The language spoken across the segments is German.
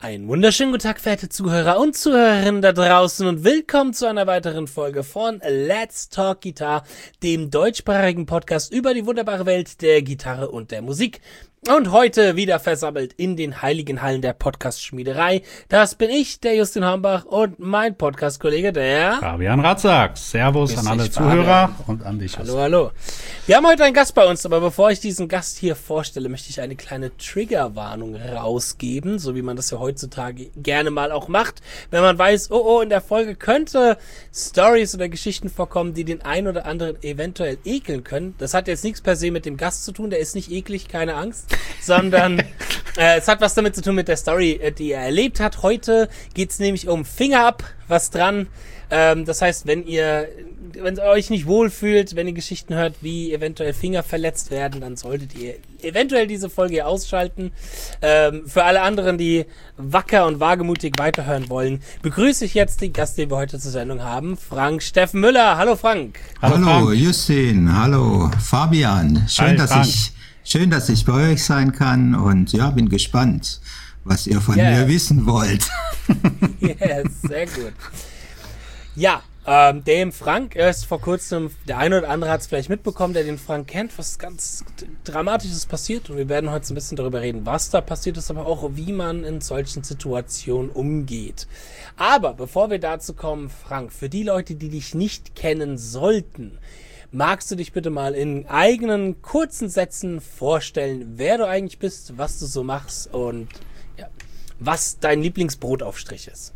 Einen wunderschönen guten Tag, verehrte Zuhörer und Zuhörerinnen da draußen und willkommen zu einer weiteren Folge von Let's Talk Guitar, dem deutschsprachigen Podcast über die wunderbare Welt der Gitarre und der Musik. Und heute wieder versammelt in den heiligen Hallen der Podcast-Schmiederei. Das bin ich, der Justin Hambach, und mein Podcast-Kollege, der Fabian Ratzak. Servus an alle Zuhörer und an dich. Hallo, hallo. Wir haben heute einen Gast bei uns, aber bevor ich diesen Gast hier vorstelle, möchte ich eine kleine Triggerwarnung rausgeben, so wie man das ja heutzutage gerne mal auch macht. Wenn man weiß, in der Folge könnte Stories oder Geschichten vorkommen, die den einen oder anderen eventuell ekeln können. Das hat jetzt nichts per se mit dem Gast zu tun, der ist nicht eklig, keine Angst. Sondern es hat was damit zu tun mit der Story, die er erlebt hat. Heute geht's nämlich um Finger ab, was dran. Das heißt, wenn ihr euch nicht wohlfühlt, wenn ihr Geschichten hört, wie eventuell Finger verletzt werden, dann solltet ihr eventuell diese Folge hier ausschalten. Für alle anderen, die wacker und wagemutig weiterhören wollen, begrüße ich jetzt den Gast, den wir heute zur Sendung haben, Frank Steffen Müller. Hallo Frank. Hallo Frank. Justin, hallo Fabian. Schön, dass ich bei euch sein kann und ja, bin gespannt, was ihr von mir wissen wollt. Yes, sehr gut. Ja, dem Frank ist vor kurzem, der eine oder andere hat es vielleicht mitbekommen, der den Frank kennt, was ganz Dramatisches passiert, und wir werden heute so ein bisschen darüber reden, was da passiert ist, aber auch wie man in solchen Situationen umgeht. Aber bevor wir dazu kommen, Frank, für die Leute, die dich nicht kennen sollten, magst du dich bitte mal in eigenen kurzen Sätzen vorstellen, wer du eigentlich bist, was du so machst und ja, was dein Lieblingsbrotaufstrich ist?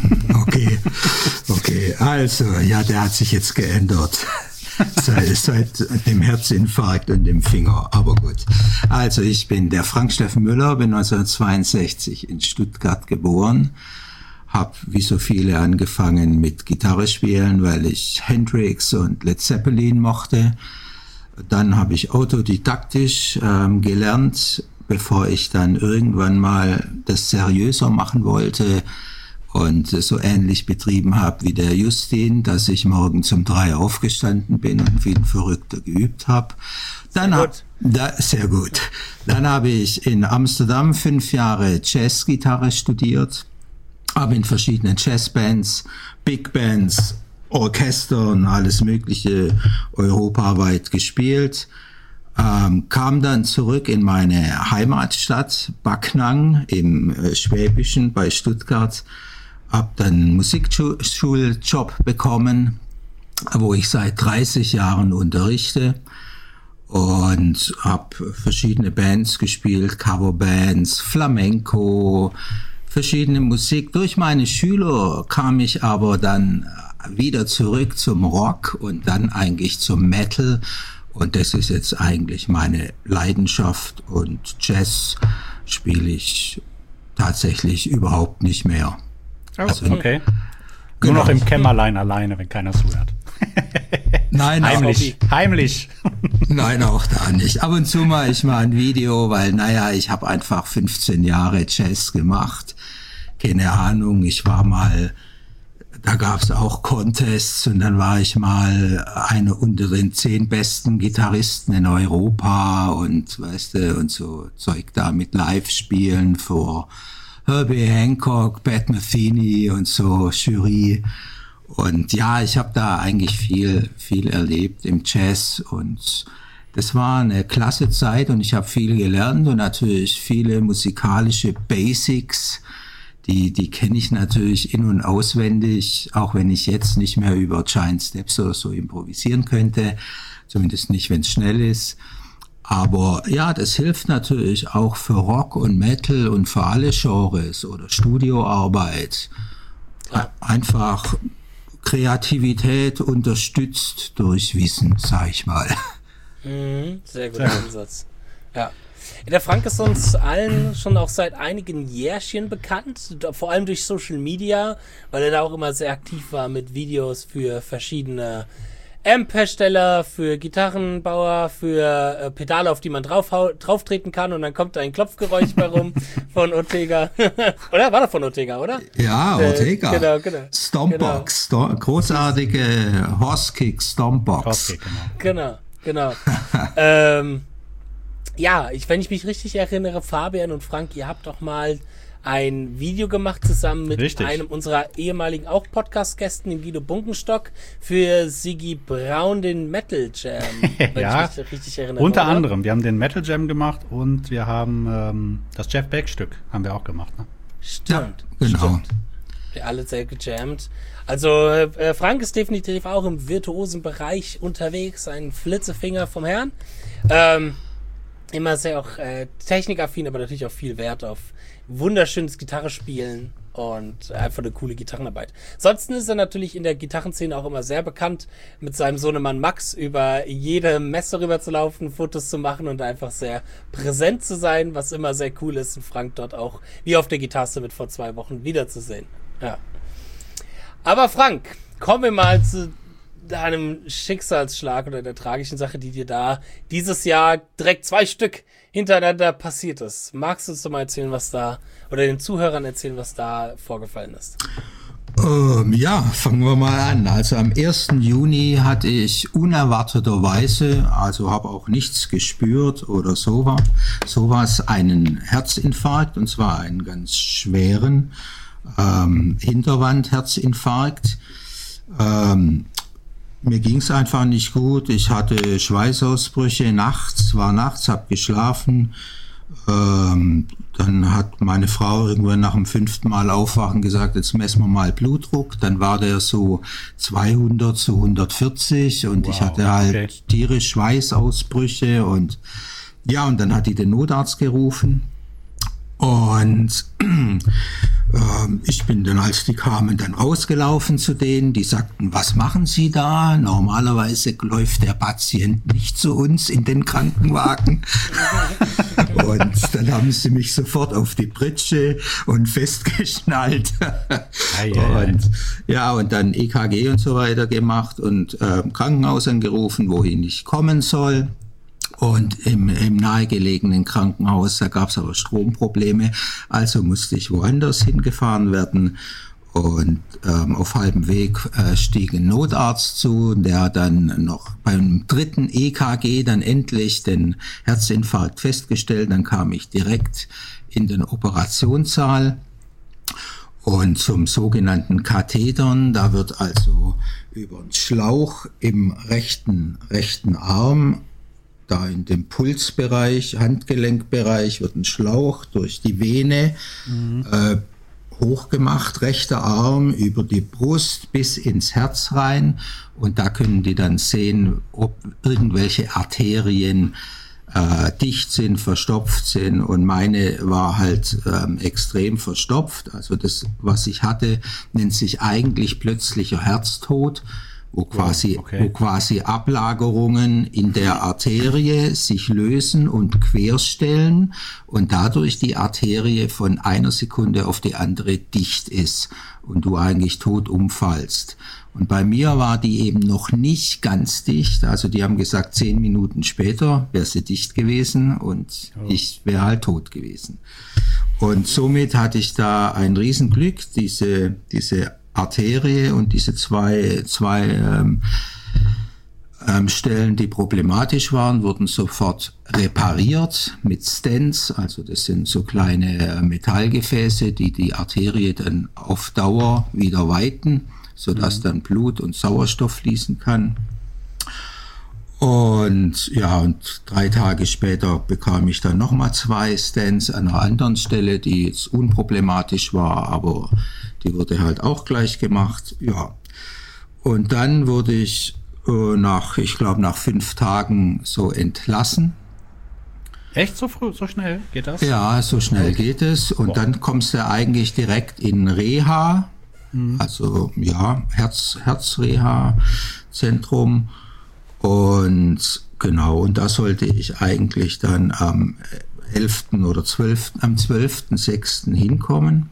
Okay, also, ja, der hat sich jetzt geändert. Seit dem Herzinfarkt und dem Finger, aber gut. Also, ich bin der Frank Steffen Müller, bin 1962 in Stuttgart geboren. Hab wie so viele angefangen mit Gitarre spielen, weil ich Hendrix und Led Zeppelin mochte. Dann habe ich autodidaktisch gelernt, bevor ich dann irgendwann mal das seriöser machen wollte und so ähnlich betrieben habe wie der Justin, dass ich morgens um 3 aufgestanden bin und wie ein Verrückter geübt habe. Sehr gut. Dann habe ich in Amsterdam 5 Jahre Jazzgitarre studiert. Habe in verschiedenen Jazzbands, Big Bands, Orchestern, alles Mögliche europaweit gespielt. Kam dann zurück in meine Heimatstadt Backnang im Schwäbischen bei Stuttgart. Hab dann einen Musikschuljob bekommen, wo ich seit 30 Jahren unterrichte. Und habe verschiedene Bands gespielt, Coverbands, Flamenco, verschiedene Musik. Durch meine Schüler kam ich aber dann wieder zurück zum Rock und dann eigentlich zum Metal. Und das ist jetzt eigentlich meine Leidenschaft, und Jazz spiele ich tatsächlich überhaupt nicht mehr. Also, okay. Genau. Nur noch im Kämmerlein alleine, wenn keiner zuhört. Nein, heimlich. Nein, auch da nicht. Ab und zu mache ich mal ein Video, weil, ich habe einfach 15 Jahre Jazz gemacht. Keine Ahnung, da gab's auch Contests, und dann war ich mal einer unter den 10 besten Gitarristen in Europa und, weißt du, und so Zeug da mit Live-Spielen vor Herbie Hancock, Pat Metheny und so, Jury. Und ja, ich habe da eigentlich viel erlebt im Jazz, und das war eine klasse Zeit, und ich habe viel gelernt und natürlich viele musikalische Basics, die kenne ich natürlich in- und auswendig, auch wenn ich jetzt nicht mehr über Giant Steps oder so improvisieren könnte, zumindest nicht, wenn es schnell ist. Aber ja, das hilft natürlich auch für Rock und Metal und für alle Genres oder Studioarbeit. Einfach Kreativität unterstützt durch Wissen, sag ich mal. Sehr guter Ansatz. Ja. Der Frank ist uns allen schon auch seit einigen Jährchen bekannt, vor allem durch Social Media, weil er da auch immer sehr aktiv war mit Videos für verschiedene Amp-Hersteller, für Gitarrenbauer, für Pedale, auf die man drauftreten kann, und dann kommt da ein Klopfgeräusch bei rum von Ortega. Oder? War das von Ortega, oder? Ja, Ortega. Genau. Stompbox, großartige Horsekick Stompbox. Horsekick, genau. Ja, wenn ich mich richtig erinnere, Fabian und Frank, ihr habt doch mal ein Video gemacht zusammen mit Richtig. einem unserer ehemaligen auch Podcast-Gästen, dem Guido Bunkenstock, für Sigi Braun den Metal Jam. Wenn Ja, ich mich richtig erinnere. unter oder? anderem. Wir haben den Metal Jam gemacht und wir haben das Jeff Beck-Stück haben wir auch gemacht. Ne? Stimmt. Genau. Stimmt. Wir alle sehr gejammt. Also Frank ist definitiv auch im virtuosen Bereich unterwegs, ein Flitzefinger vom Herrn. Immer sehr auch technikaffin, aber natürlich auch viel Wert auf wunderschönes Gitarrespielen und einfach eine coole Gitarrenarbeit. Ansonsten ist er natürlich in der Gitarrenszene auch immer sehr bekannt, mit seinem Sohnemann Max über jede Messe rüber zu laufen, Fotos zu machen und einfach sehr präsent zu sein, was immer sehr cool ist, und Frank dort auch wie auf der Guitar Summit vor 2 Wochen wiederzusehen. Ja. Aber Frank, kommen wir mal zu deinem Schicksalsschlag oder der tragischen Sache, die dir da dieses Jahr direkt 2 Stück hintereinander passiert ist. Magst du uns doch mal erzählen, was da, oder den Zuhörern erzählen, was da vorgefallen ist? Ja, fangen wir mal an. Also am 1. Juni hatte ich unerwarteterweise, also habe auch nichts gespürt oder sowas, einen Herzinfarkt, und zwar einen ganz schweren Hinterwand-Herzinfarkt. Mir ging's einfach nicht gut. Ich hatte Schweißausbrüche nachts, habe geschlafen. Dann hat meine Frau irgendwann nach dem 5. Mal Aufwachen gesagt, jetzt messen wir mal Blutdruck. Dann war der so 200 zu 140 und ich hatte halt tierisch Schweißausbrüche und ja, und dann hat die den Notarzt gerufen. Und ich bin dann, als die kamen, dann rausgelaufen zu denen. Die sagten, was machen Sie da? Normalerweise läuft der Patient nicht zu uns in den Krankenwagen. Und dann haben sie mich sofort auf die Pritsche und festgeschnallt. Und dann EKG und so weiter gemacht und Krankenhaus angerufen, wohin ich kommen soll. Und im nahegelegenen Krankenhaus, da gab es aber Stromprobleme, also musste ich woanders hingefahren werden. Und auf halbem Weg stieg ein Notarzt zu, der dann noch beim 3. EKG dann endlich den Herzinfarkt festgestellt. Dann kam ich direkt in den Operationssaal. Und zum sogenannten Kathetern, da wird also über einen Schlauch im rechten Arm, da in dem Pulsbereich, Handgelenkbereich, wird ein Schlauch durch die Vene hochgemacht, rechter Arm über die Brust bis ins Herz rein. Und da können die dann sehen, ob irgendwelche Arterien dicht sind, verstopft sind. Und meine war halt extrem verstopft. Also das, was ich hatte, nennt sich eigentlich plötzlicher Herztod. Wo quasi Ablagerungen in der Arterie sich lösen und querstellen und dadurch die Arterie von einer Sekunde auf die andere dicht ist und du eigentlich tot umfallst. Und bei mir war die eben noch nicht ganz dicht, also die haben gesagt, 10 Minuten später wäre sie dicht gewesen und ich wäre halt tot gewesen. Und somit hatte ich da ein Riesenglück, diese Arterie und diese zwei Stellen, die problematisch waren, wurden sofort repariert mit Stents. Also das sind so kleine Metallgefäße, die die Arterie dann auf Dauer wieder weiten, sodass dann Blut und Sauerstoff fließen kann. Und ja, und 3 Tage später bekam ich dann nochmal 2 Stents an einer anderen Stelle, die jetzt unproblematisch war, aber die wurde halt auch gleich gemacht. Ja. Und dann wurde ich nach 5 Tagen so entlassen. Echt so früh, so schnell geht das? Ja, so schnell geht es. Und dann kommst du eigentlich direkt in Reha, also ja, Herzreha-Zentrum. Und genau, und da sollte ich eigentlich dann am 12.6. hinkommen.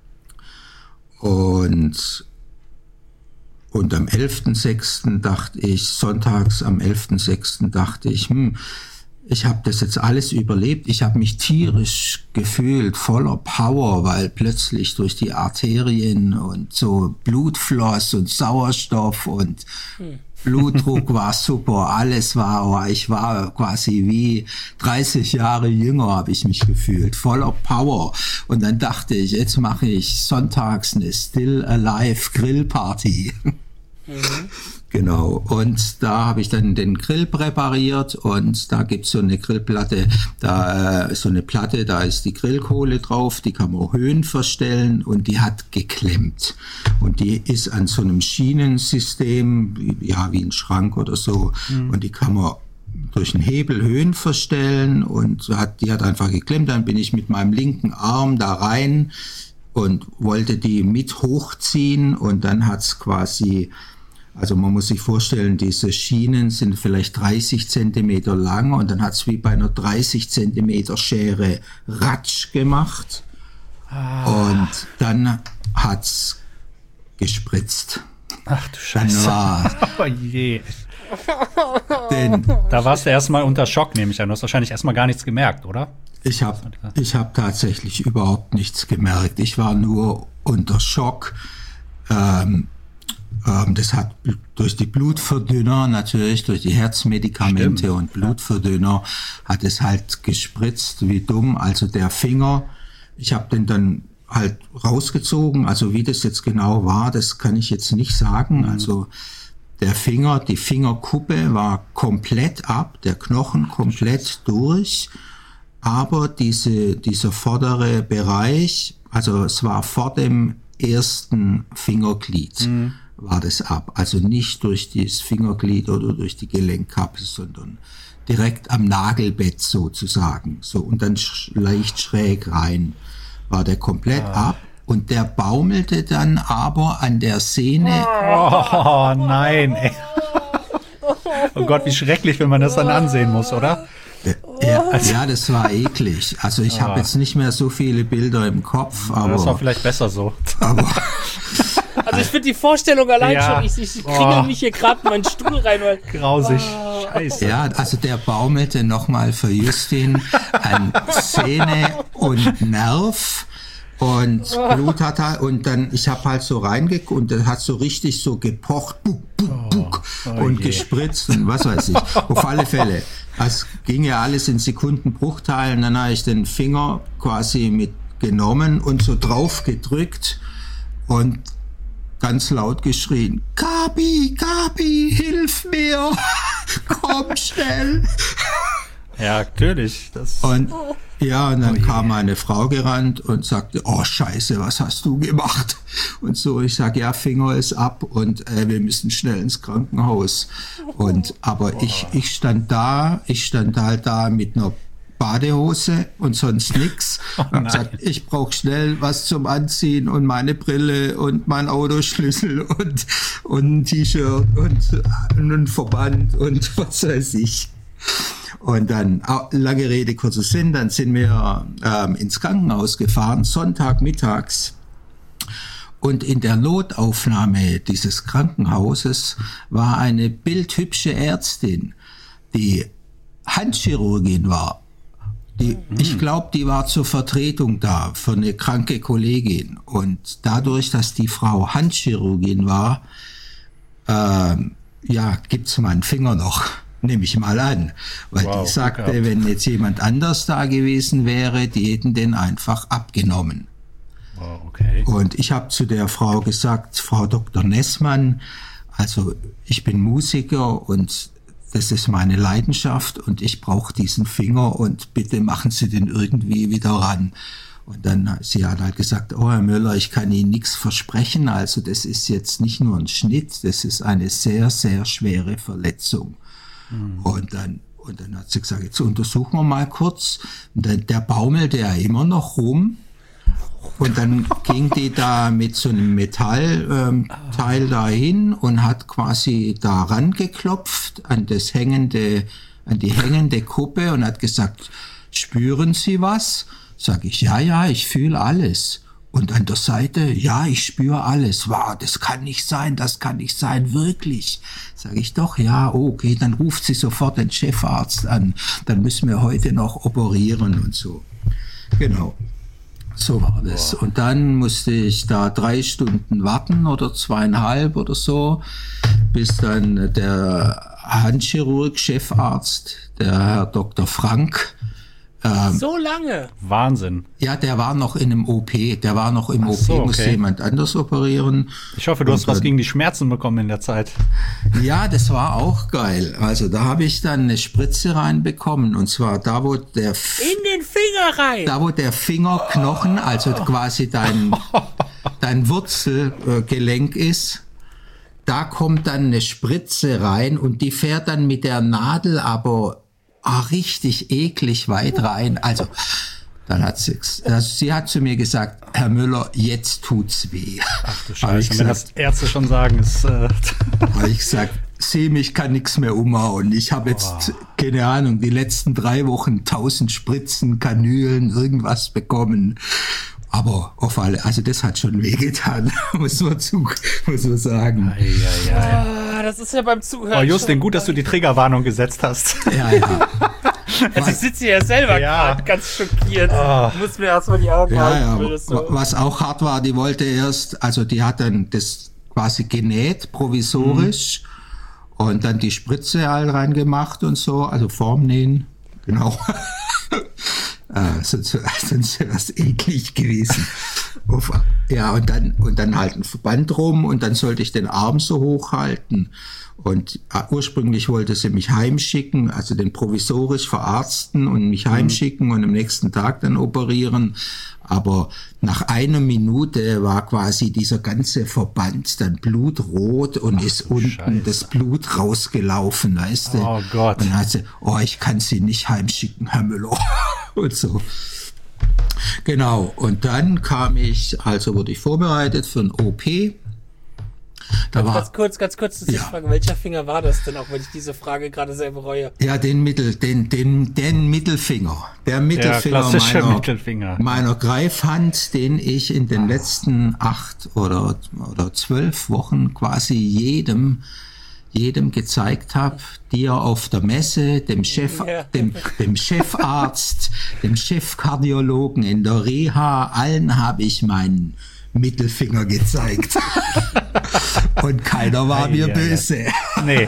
Und am 11.6. dachte ich, sonntags am 11.6. dachte ich, ich habe das jetzt alles überlebt. Ich habe mich tierisch gefühlt, voller Power, weil plötzlich durch die Arterien und so Blut floss und Sauerstoff und Blutdruck war super, alles ich war quasi wie 30 Jahre jünger, habe ich mich gefühlt, voller Power. Und dann dachte ich, jetzt mache ich sonntags eine Still Alive Grillparty. Genau, und da habe ich dann den Grill präpariert und da gibt's so eine Grillplatte, da ist die Grillkohle drauf, die kann man Höhen verstellen und die hat geklemmt. Und die ist an so einem Schienensystem, wie ein Schrank oder so, und die kann man durch einen Hebel Höhen verstellen und die hat einfach geklemmt. Dann bin ich mit meinem linken Arm da rein und wollte die mit hochziehen und dann hat's quasi... Also man muss sich vorstellen, diese Schienen sind vielleicht 30 Zentimeter lang und dann hat es wie bei einer 30 Zentimeter Schere Ratsch gemacht und dann hat's gespritzt. Ach du Scheiße. Oh je. Da warst du erstmal unter Schock, nehme ich an. Du hast wahrscheinlich erstmal gar nichts gemerkt, oder? Ich hab tatsächlich überhaupt nichts gemerkt. Ich war nur unter Schock. Das hat durch die Blutverdünner, natürlich durch die Herzmedikamente und Blutverdünner, hat es halt gespritzt wie dumm. Also der Finger, ich habe den dann halt rausgezogen. Also wie das jetzt genau war, das kann ich jetzt nicht sagen. Also der Finger, die Fingerkuppe war komplett ab, der Knochen komplett durch. Aber dieser vordere Bereich, also es war vor dem ersten Fingerglied, war das ab. Also nicht durch das Fingerglied oder durch die Gelenkkappe, sondern direkt am Nagelbett sozusagen. So, und dann leicht schräg rein war der komplett ab. Und der baumelte dann aber an der Sehne. Oh nein, ey. Oh Gott, wie schrecklich, wenn man das dann ansehen muss, oder? Ja, das war eklig. Also ich habe jetzt nicht mehr so viele Bilder im Kopf. Aber das war vielleicht besser so. Also ich finde die Vorstellung allein schon, ich kriege mich hier gerade in meinen Stuhl rein. Weil, grausig. Scheiße. Ja, also der baumelte nochmal für Justin an Sehne und Nerv. Und Blut hat halt, und dann, ich habe halt so reingeguckt und das hat so richtig so gepocht, buck, buck, buck, und gespritzt und was weiß ich. Auf alle Fälle. Es ging ja alles in Sekundenbruchteilen, dann habe ich den Finger quasi mitgenommen und so drauf gedrückt und ganz laut geschrien, Gabi, hilf mir, komm schnell. Ja, natürlich. Und dann kam meine Frau gerannt und sagte, oh Scheiße, was hast du gemacht? Und so, ich sag, ja, Finger ist ab und wir müssen schnell ins Krankenhaus. Aber ich stand halt da mit einer Badehose und sonst nix. Und hab gesagt, ich brauche schnell was zum Anziehen und meine Brille und mein Autoschlüssel und ein T-Shirt und einen Verband und was weiß ich. Und dann, lange Rede, kurzer Sinn, dann sind wir ins Krankenhaus gefahren, Sonntagmittags. Und in der Notaufnahme dieses Krankenhauses war eine bildhübsche Ärztin, die Handchirurgin war. Ich glaube, die war zur Vertretung da für eine kranke Kollegin. Und dadurch, dass die Frau Handchirurgin war, gibt's meinen Finger noch. Nehme ich mal an, weil die sagte, wenn jetzt jemand anders da gewesen wäre, die hätten den einfach abgenommen. Wow, okay. Und ich habe zu der Frau gesagt, Frau Dr. Nessmann, also ich bin Musiker und das ist meine Leidenschaft und ich brauche diesen Finger und bitte machen Sie den irgendwie wieder ran. Und dann, sie hat halt gesagt, oh Herr Müller, ich kann Ihnen nichts versprechen, also das ist jetzt nicht nur ein Schnitt, das ist eine sehr, sehr schwere Verletzung. Und dann hat sie gesagt, jetzt untersuchen wir mal kurz. Und der baumelte ja immer noch rum. Und dann ging die da mit so einem Metallteil dahin und hat quasi da rangeklopft an die hängende Kuppe und hat gesagt, spüren Sie was? Sag ich, ja, ich fühle alles. Und an der Seite, ja, ich spüre alles. Wow, das kann nicht sein, wirklich. Sag ich doch, ja, okay, dann ruft sie sofort den Chefarzt an. Dann müssen wir heute noch operieren und so. Genau, so war das. Und dann musste ich da 3 Stunden warten oder 2,5 oder so, bis dann der Handchirurg, Chefarzt, der Herr Dr. Frank. So lange? Wahnsinn. Ja, der war noch in einem OP. Der war noch im OP, musste jemand anders operieren. Ich hoffe, du hast was gegen die Schmerzen bekommen in der Zeit. Ja, das war auch geil. Also da habe ich dann eine Spritze reinbekommen. Und zwar da, wo der... In den Finger rein! Da, wo der Fingerknochen, also quasi dein Wurzelgelenk ist, da kommt dann eine Spritze rein und die fährt dann mit der Nadel aber richtig eklig weit rein. Also, dann hat sie hat zu mir gesagt, Herr Müller, jetzt tut's weh. Ach du Scheiße, wenn das Ärzte schon sagen, ist... Habe ich gesagt, mich kann nichts mehr umhauen. Ich habe jetzt, keine Ahnung, die letzten 3 Wochen 1000 Spritzen, Kanülen, irgendwas bekommen. Aber auf alle, also das hat schon wehgetan, muss man sagen. Das ist ja beim Zuhören. Oh, Justin, gut, dass du die Triggerwarnung gesetzt hast. Ja. Also ich sitze hier selber gerade ganz schockiert. Ich muss mir erstmal die Augen halten. Ja. Was auch hart war, die wollte erst, also die hat dann das quasi genäht, provisorisch, und dann die Spritze halt reingemacht und so, also Formnähen, genau. Sonst wäre das eklig gewesen. Ja, und dann halt ein Verband rum und dann sollte ich den Arm so hochhalten. Und ursprünglich wollte sie mich heimschicken, also den provisorisch verarzten und mich heimschicken und am nächsten Tag dann operieren. Aber nach einer Minute war quasi dieser ganze Verband dann blutrot und ist unten das Blut rausgelaufen, weißt du? Oh Gott. Und dann hat sie, ich kann Sie nicht heimschicken, Herr Müller. Und so. Genau. Und dann wurde ich vorbereitet für ein OP. Ganz kurz, dass ich frage, welcher Finger war das denn, auch wenn ich diese Frage gerade sehr bereue? Ja, den Mittelfinger. Der Mittelfinger meiner Greifhand, den ich in den letzten 8 oder 12 Wochen quasi jedem gezeigt habe, dir auf der Messe, dem Chefarzt, dem Chefkardiologen in der Reha, allen habe ich meinen Mittelfinger gezeigt. Und keiner war mir böse. Nee.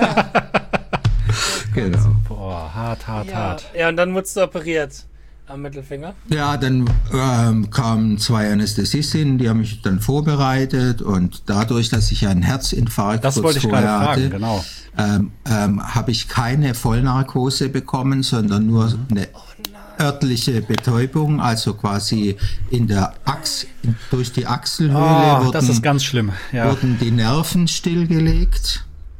Genau. Boah, hart. Ja, und dann wurdest du operiert am Mittelfinger. Ja, dann kamen 2 Anästhesistinnen, die haben mich dann vorbereitet und dadurch, dass ich einen Herzinfarkt das wollte ich gerade fragen, genau. Habe ich keine Vollnarkose bekommen, sondern nur eine örtliche Betäubung, also quasi durch die Achselhöhle das ist ganz schlimm. Ja. Wurden die Nerven stillgelegt.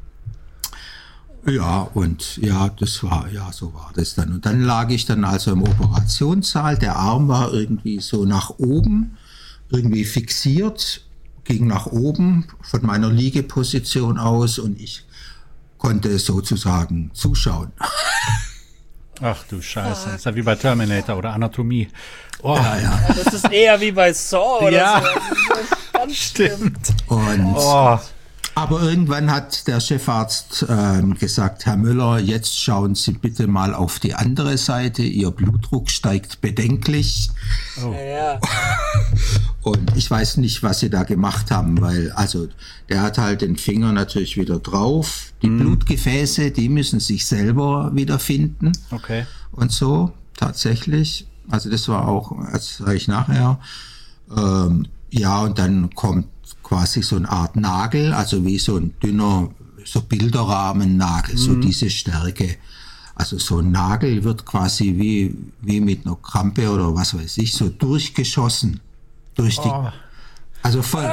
Ja, und so war das dann. Und dann lag ich dann also im Operationssaal, der Arm war irgendwie so nach oben, irgendwie fixiert, ging nach oben von meiner Liegeposition aus und ich konnte sozusagen zuschauen. Ach du Scheiße, das ist ja wie bei Terminator oder Anatomie. Ja. Das ist eher wie bei Saw oder so. Das stimmt. Und aber irgendwann hat der Chefarzt gesagt, Herr Müller, jetzt schauen Sie bitte mal auf die andere Seite. Ihr Blutdruck steigt bedenklich. Ja. Und ich weiß nicht, was Sie da gemacht haben, weil der hat halt den Finger natürlich wieder drauf. Die Blutgefäße, die müssen sich selber wiederfinden. Okay. Und so, tatsächlich. Also das war auch, das sage ich nachher. Und dann kommt quasi so eine Art Nagel, also wie so ein dünner, so Bilderrahmennagel, so diese Stärke. Also so ein Nagel wird quasi wie mit einer Krampe oder was weiß ich, so durchgeschossen. Durch die, also voll.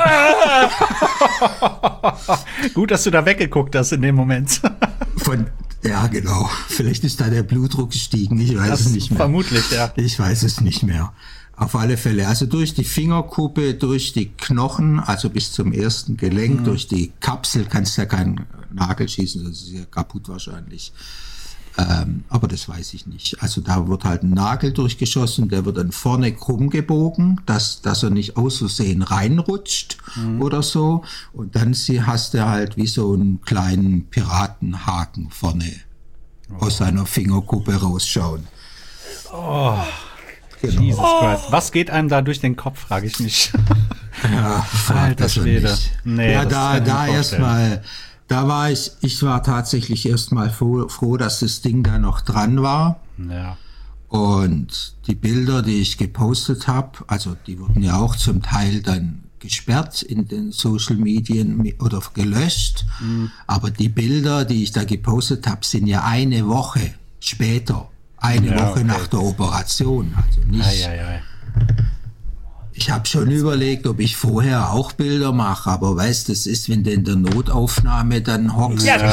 Gut, dass du da weggeguckt hast in dem Moment. Ja, genau. Vielleicht ist da der Blutdruck gestiegen, ich weiß es nicht mehr. Vermutlich, ja. Ich weiß es nicht mehr. Auf alle Fälle, also durch die Fingerkuppe, durch die Knochen, also bis zum ersten Gelenk, durch die Kapsel kannst du ja keinen Nagel schießen, das ist ja kaputt wahrscheinlich. Aber das weiß ich nicht. Also da wird halt ein Nagel durchgeschossen, der wird dann vorne krumm gebogen, dass er nicht aus Versehen reinrutscht oder so. Und dann hast du halt wie so einen kleinen Piratenhaken vorne aus seiner Fingerkuppe rausschauen. Genau. Jesus Christ. Was geht einem da durch den Kopf, frage ich mich. Ja, Alter Schwede. Nee, ja, da erstmal Da war ich war tatsächlich erstmal froh, dass das Ding da noch dran war. Ja. Und die Bilder, die ich gepostet habe, also die wurden ja auch zum Teil dann gesperrt in den Social Medien oder gelöscht. Aber die Bilder, die ich da gepostet habe, sind ja eine Woche später, eine Woche nach der Operation. Also nicht. Ich habe schon überlegt, ob ich vorher auch Bilder mache, aber weißt, das ist, wenn du in der Notaufnahme dann hockst. Ja,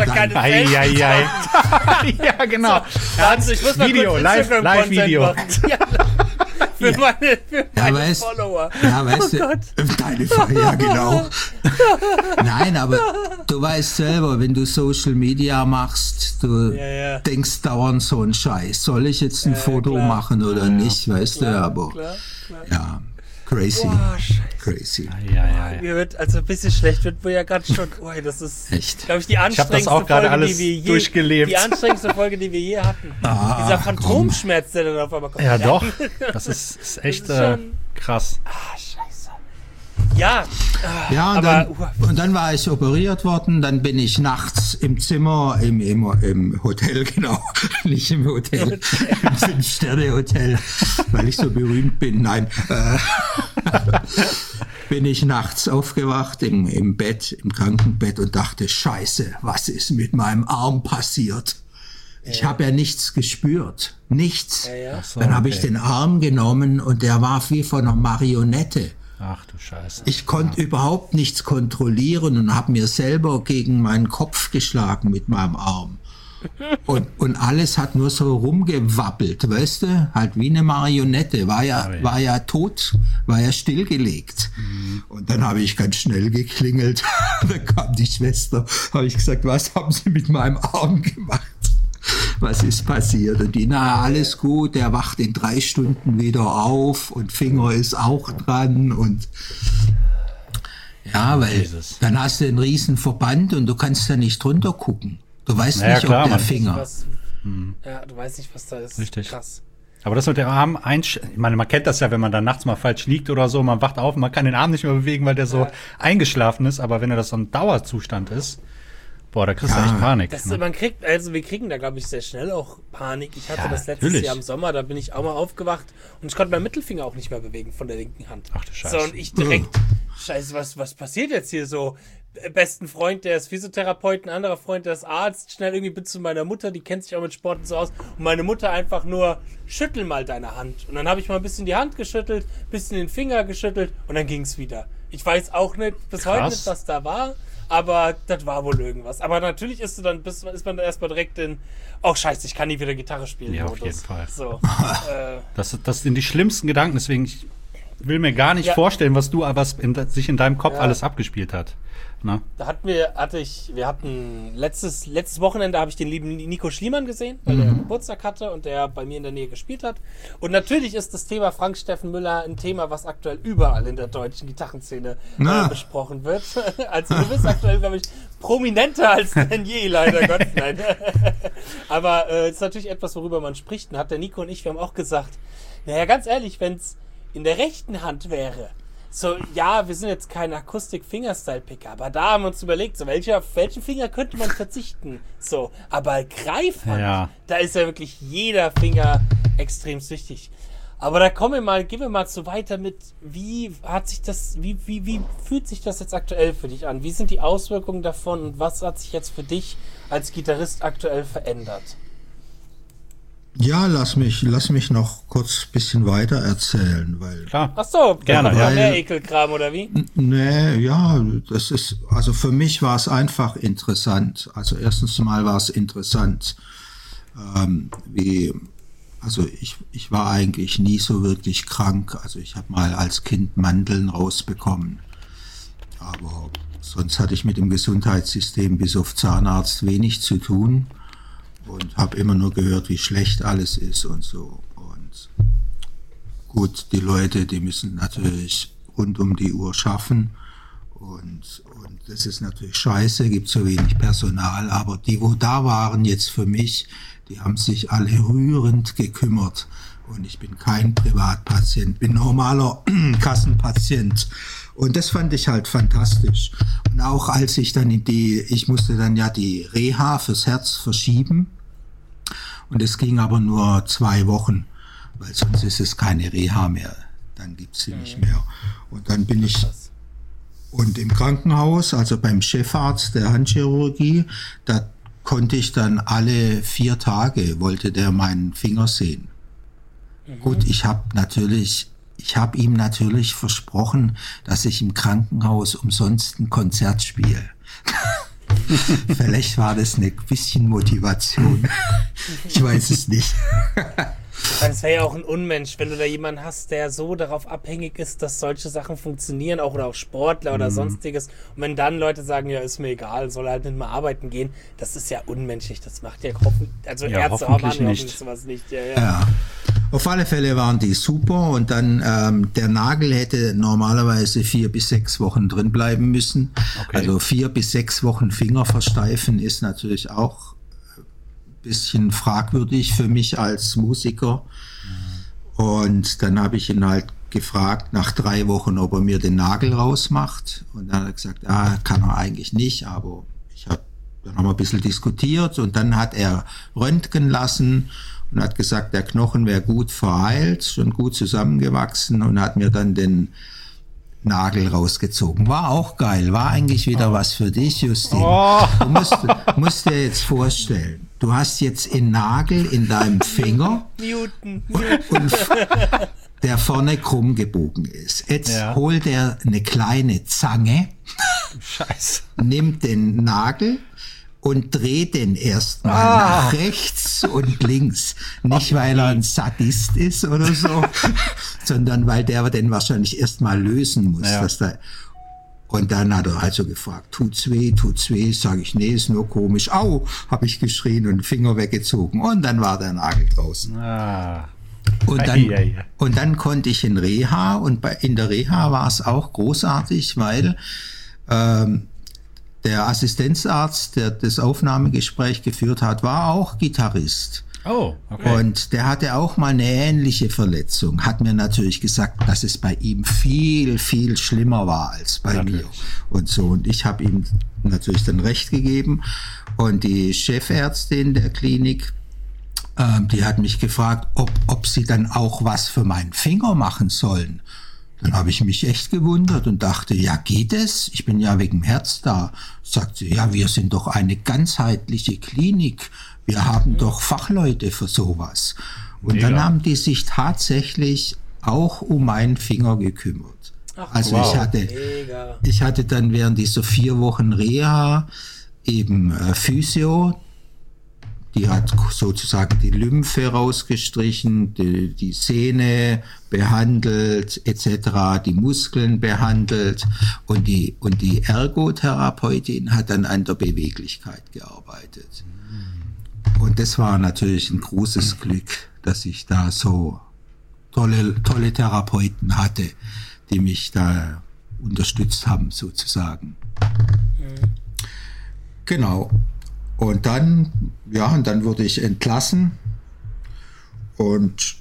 ja, genau. Also, ich muss mal Video, Live-Video. Für meine Follower. Ja, weißt du, ja, genau. Nein, aber du weißt selber, wenn du Social Media machst, du denkst dauernd so einen Scheiß. Soll ich jetzt ein Foto machen oder nicht, weißt du, aber ja. Crazy. Boah, crazy. Mir wird also ein bisschen schlecht, wird mir ja gerade schon. Oh, das ist, glaube ich, die anstrengendste Folge, die wir je hatten. Dieser Phantomschmerz, der dann auf einmal kommt. Ja, doch. Das ist echt krass. Scheiße. Ja. Ja, und dann war ich operiert worden, dann bin ich nachts im Zimmer, im Hotel, genau, nicht im Hotel, im 5-Sterne-Hotel, weil ich so berühmt bin, nein, bin ich nachts aufgewacht im Bett, im Krankenbett und dachte, Scheiße, was ist mit meinem Arm passiert? Ich habe ja nichts gespürt, nichts. So, dann habe ich den Arm genommen und der war wie von einer Marionette. Ach du Scheiße. Ich konnte überhaupt nichts kontrollieren und habe mir selber gegen meinen Kopf geschlagen mit meinem Arm. Und alles hat nur so rumgewappelt, weißt du? Halt wie eine Marionette, war ja tot, war ja stillgelegt. Und dann habe ich ganz schnell geklingelt. Dann kam die Schwester, habe ich gesagt, was haben Sie mit meinem Arm gemacht? Was ist passiert? Und die, alles gut, der wacht in 3 Stunden wieder auf und Finger ist auch dran und ja, weil dann hast du einen riesen Verband und du kannst da nicht drunter gucken. Du weißt nicht, ob der Finger. Du weißt nicht, was da ist. Richtig. Krass. Aber das mit dem Arm, ich meine, man kennt das ja, wenn man dann nachts mal falsch liegt oder so, man wacht auf und man kann den Arm nicht mehr bewegen, weil der so eingeschlafen ist, aber wenn das so ein Dauerzustand ist, boah, da kriegst du echt Panik. Wir kriegen da, glaube ich, sehr schnell auch Panik. Ich hatte das letztes Jahr im Sommer, da bin ich auch mal aufgewacht und ich konnte meinen Mittelfinger auch nicht mehr bewegen von der linken Hand. Ach du Scheiße. So, und ich direkt, Scheiße, was passiert jetzt hier so? Besten Freund, der ist Physiotherapeut, ein anderer Freund, der ist Arzt, schnell irgendwie bin zu meiner Mutter, die kennt sich auch mit Sport und so aus. Und meine Mutter einfach nur, schüttel mal deine Hand. Und dann habe ich mal ein bisschen die Hand geschüttelt, ein bisschen den Finger geschüttelt und dann ging's wieder. Ich weiß auch nicht, bis heute nicht, was da war. Aber das war wohl irgendwas. Aber natürlich ist man dann erstmal direkt in, oh Scheiße, ich kann nie wieder Gitarre spielen. Ja, auf jeden Fall. So, das sind die schlimmsten Gedanken, deswegen ich will mir gar nicht vorstellen, was sich in deinem Kopf alles abgespielt hat. Na? Da wir hatten letztes Wochenende habe ich den lieben Nico Schliemann gesehen, weil er Geburtstag hatte und der bei mir in der Nähe gespielt hat. Und natürlich ist das Thema Frank Steffen Müller ein Thema, was aktuell überall in der deutschen Gitarrenszene besprochen wird. Also du bist aktuell, glaube ich, prominenter als denn je, leider Gott. Nein. Aber es ist natürlich etwas, worüber man spricht. Und hat der Nico und ich, wir haben auch gesagt, naja, ganz ehrlich, wenn es in der rechten Hand wäre, so, ja, wir sind jetzt kein Akustik-Fingerstyle-Picker, aber da haben wir uns überlegt, so, auf welchen Finger könnte man verzichten? So, aber Greifhand, da ist ja wirklich jeder Finger extrem wichtig. Aber da gehen wir mal so weiter mit, wie fühlt sich das jetzt aktuell für dich an? Wie sind die Auswirkungen davon und was hat sich jetzt für dich als Gitarrist aktuell verändert? Ja, lass mich noch kurz ein bisschen weiter erzählen, weil. Klar. Ach so, gerne. Mehr Ekelkram oder wie? Nee, ja, also für mich war es einfach interessant. Also erstens mal war es interessant, ich war eigentlich nie so wirklich krank. Also ich habe mal als Kind Mandeln rausbekommen, aber sonst hatte ich mit dem Gesundheitssystem bis auf Zahnarzt wenig zu tun. Und habe immer nur gehört, wie schlecht alles ist und so. Und gut, die Leute, die müssen natürlich rund um die Uhr schaffen. Und das ist natürlich scheiße, gibt so wenig Personal. Aber die, wo da waren jetzt für mich, die haben sich alle rührend gekümmert. Und ich bin kein Privatpatient, bin normaler Kassenpatient. Und das fand ich halt fantastisch. Und auch als ich dann ich musste dann ja die Reha fürs Herz verschieben. Und es ging aber nur 2 Wochen, weil sonst ist es keine Reha mehr. Dann gibt's sie nicht mehr. Und dann bin ich, und im Krankenhaus, also beim Chefarzt der Handchirurgie, da konnte ich dann alle 4 Tage, wollte der meinen Finger sehen. Gut, ich habe ihm natürlich versprochen, dass ich im Krankenhaus umsonst ein Konzert spiele. Vielleicht war das ein bisschen Motivation. Ich weiß es nicht. Es wäre ja auch ein Unmensch, wenn du da jemanden hast, der so darauf abhängig ist, dass solche Sachen funktionieren, oder auch Sportler oder sonstiges. Und wenn dann Leute sagen, ja, ist mir egal, soll halt nicht mehr arbeiten gehen, das ist ja unmenschlich. Das macht ja Ärzte haben nicht sowas nicht. Ja. Auf alle Fälle waren die super, und dann der Nagel hätte normalerweise 4 bis 6 Wochen drin bleiben müssen. Okay. Also 4 bis 6 Wochen Finger versteifen ist natürlich auch bisschen fragwürdig für mich als Musiker. Und dann habe ich ihn halt gefragt nach 3 Wochen, ob er mir den Nagel rausmacht. Und dann hat er gesagt, kann er eigentlich nicht, aber dann haben wir ein bisschen diskutiert, und dann hat er röntgen lassen und hat gesagt, der Knochen wäre gut verheilt, schon gut zusammengewachsen, und hat mir dann den Nagel rausgezogen. War auch geil, war eigentlich wieder was für dich, Justin. Du musst dir jetzt vorstellen, du hast jetzt einen Nagel in deinem Finger und der vorne krumm gebogen ist. Jetzt holt er eine kleine Zange, nimmt den Nagel und dreht den erstmal nach rechts und links. Nicht, weil er ein Sadist ist oder so, sondern weil der den wahrscheinlich erstmal lösen muss. Und dann hat er also gefragt, tut's weh? Sag ich, nee, ist nur komisch. Au, habe ich geschrien und den Finger weggezogen. Und dann war der Nagel draußen. Und dann konnte ich in Reha, und in der Reha war es auch großartig, weil der Assistenzarzt, der das Aufnahmegespräch geführt hat, war auch Gitarrist. Oh, okay. Und der hatte auch mal eine ähnliche Verletzung. Hat mir natürlich gesagt, dass es bei ihm viel, viel schlimmer war als bei mir. Und so. Und ich habe ihm natürlich dann recht gegeben. Und die Chefärztin der Klinik, die hat mich gefragt, ob sie dann auch was für meinen Finger machen sollen. Dann habe ich mich echt gewundert und dachte, ja, geht es? Ich bin ja wegen Herz da. Sagt sie, ja, wir sind doch eine ganzheitliche Klinik. Wir haben doch Fachleute für sowas. Und dann haben die sich tatsächlich auch um meinen Finger gekümmert. Also ich hatte dann während dieser 4 Wochen Reha eben Physio. Die hat sozusagen die Lymphe rausgestrichen, die Sehne behandelt, etc., die Muskeln behandelt, und die Ergotherapeutin hat dann an der Beweglichkeit gearbeitet. Und das war natürlich ein großes Glück, dass ich da so tolle Therapeuten hatte, die mich da unterstützt haben, sozusagen. Genau. Und dann wurde ich entlassen, und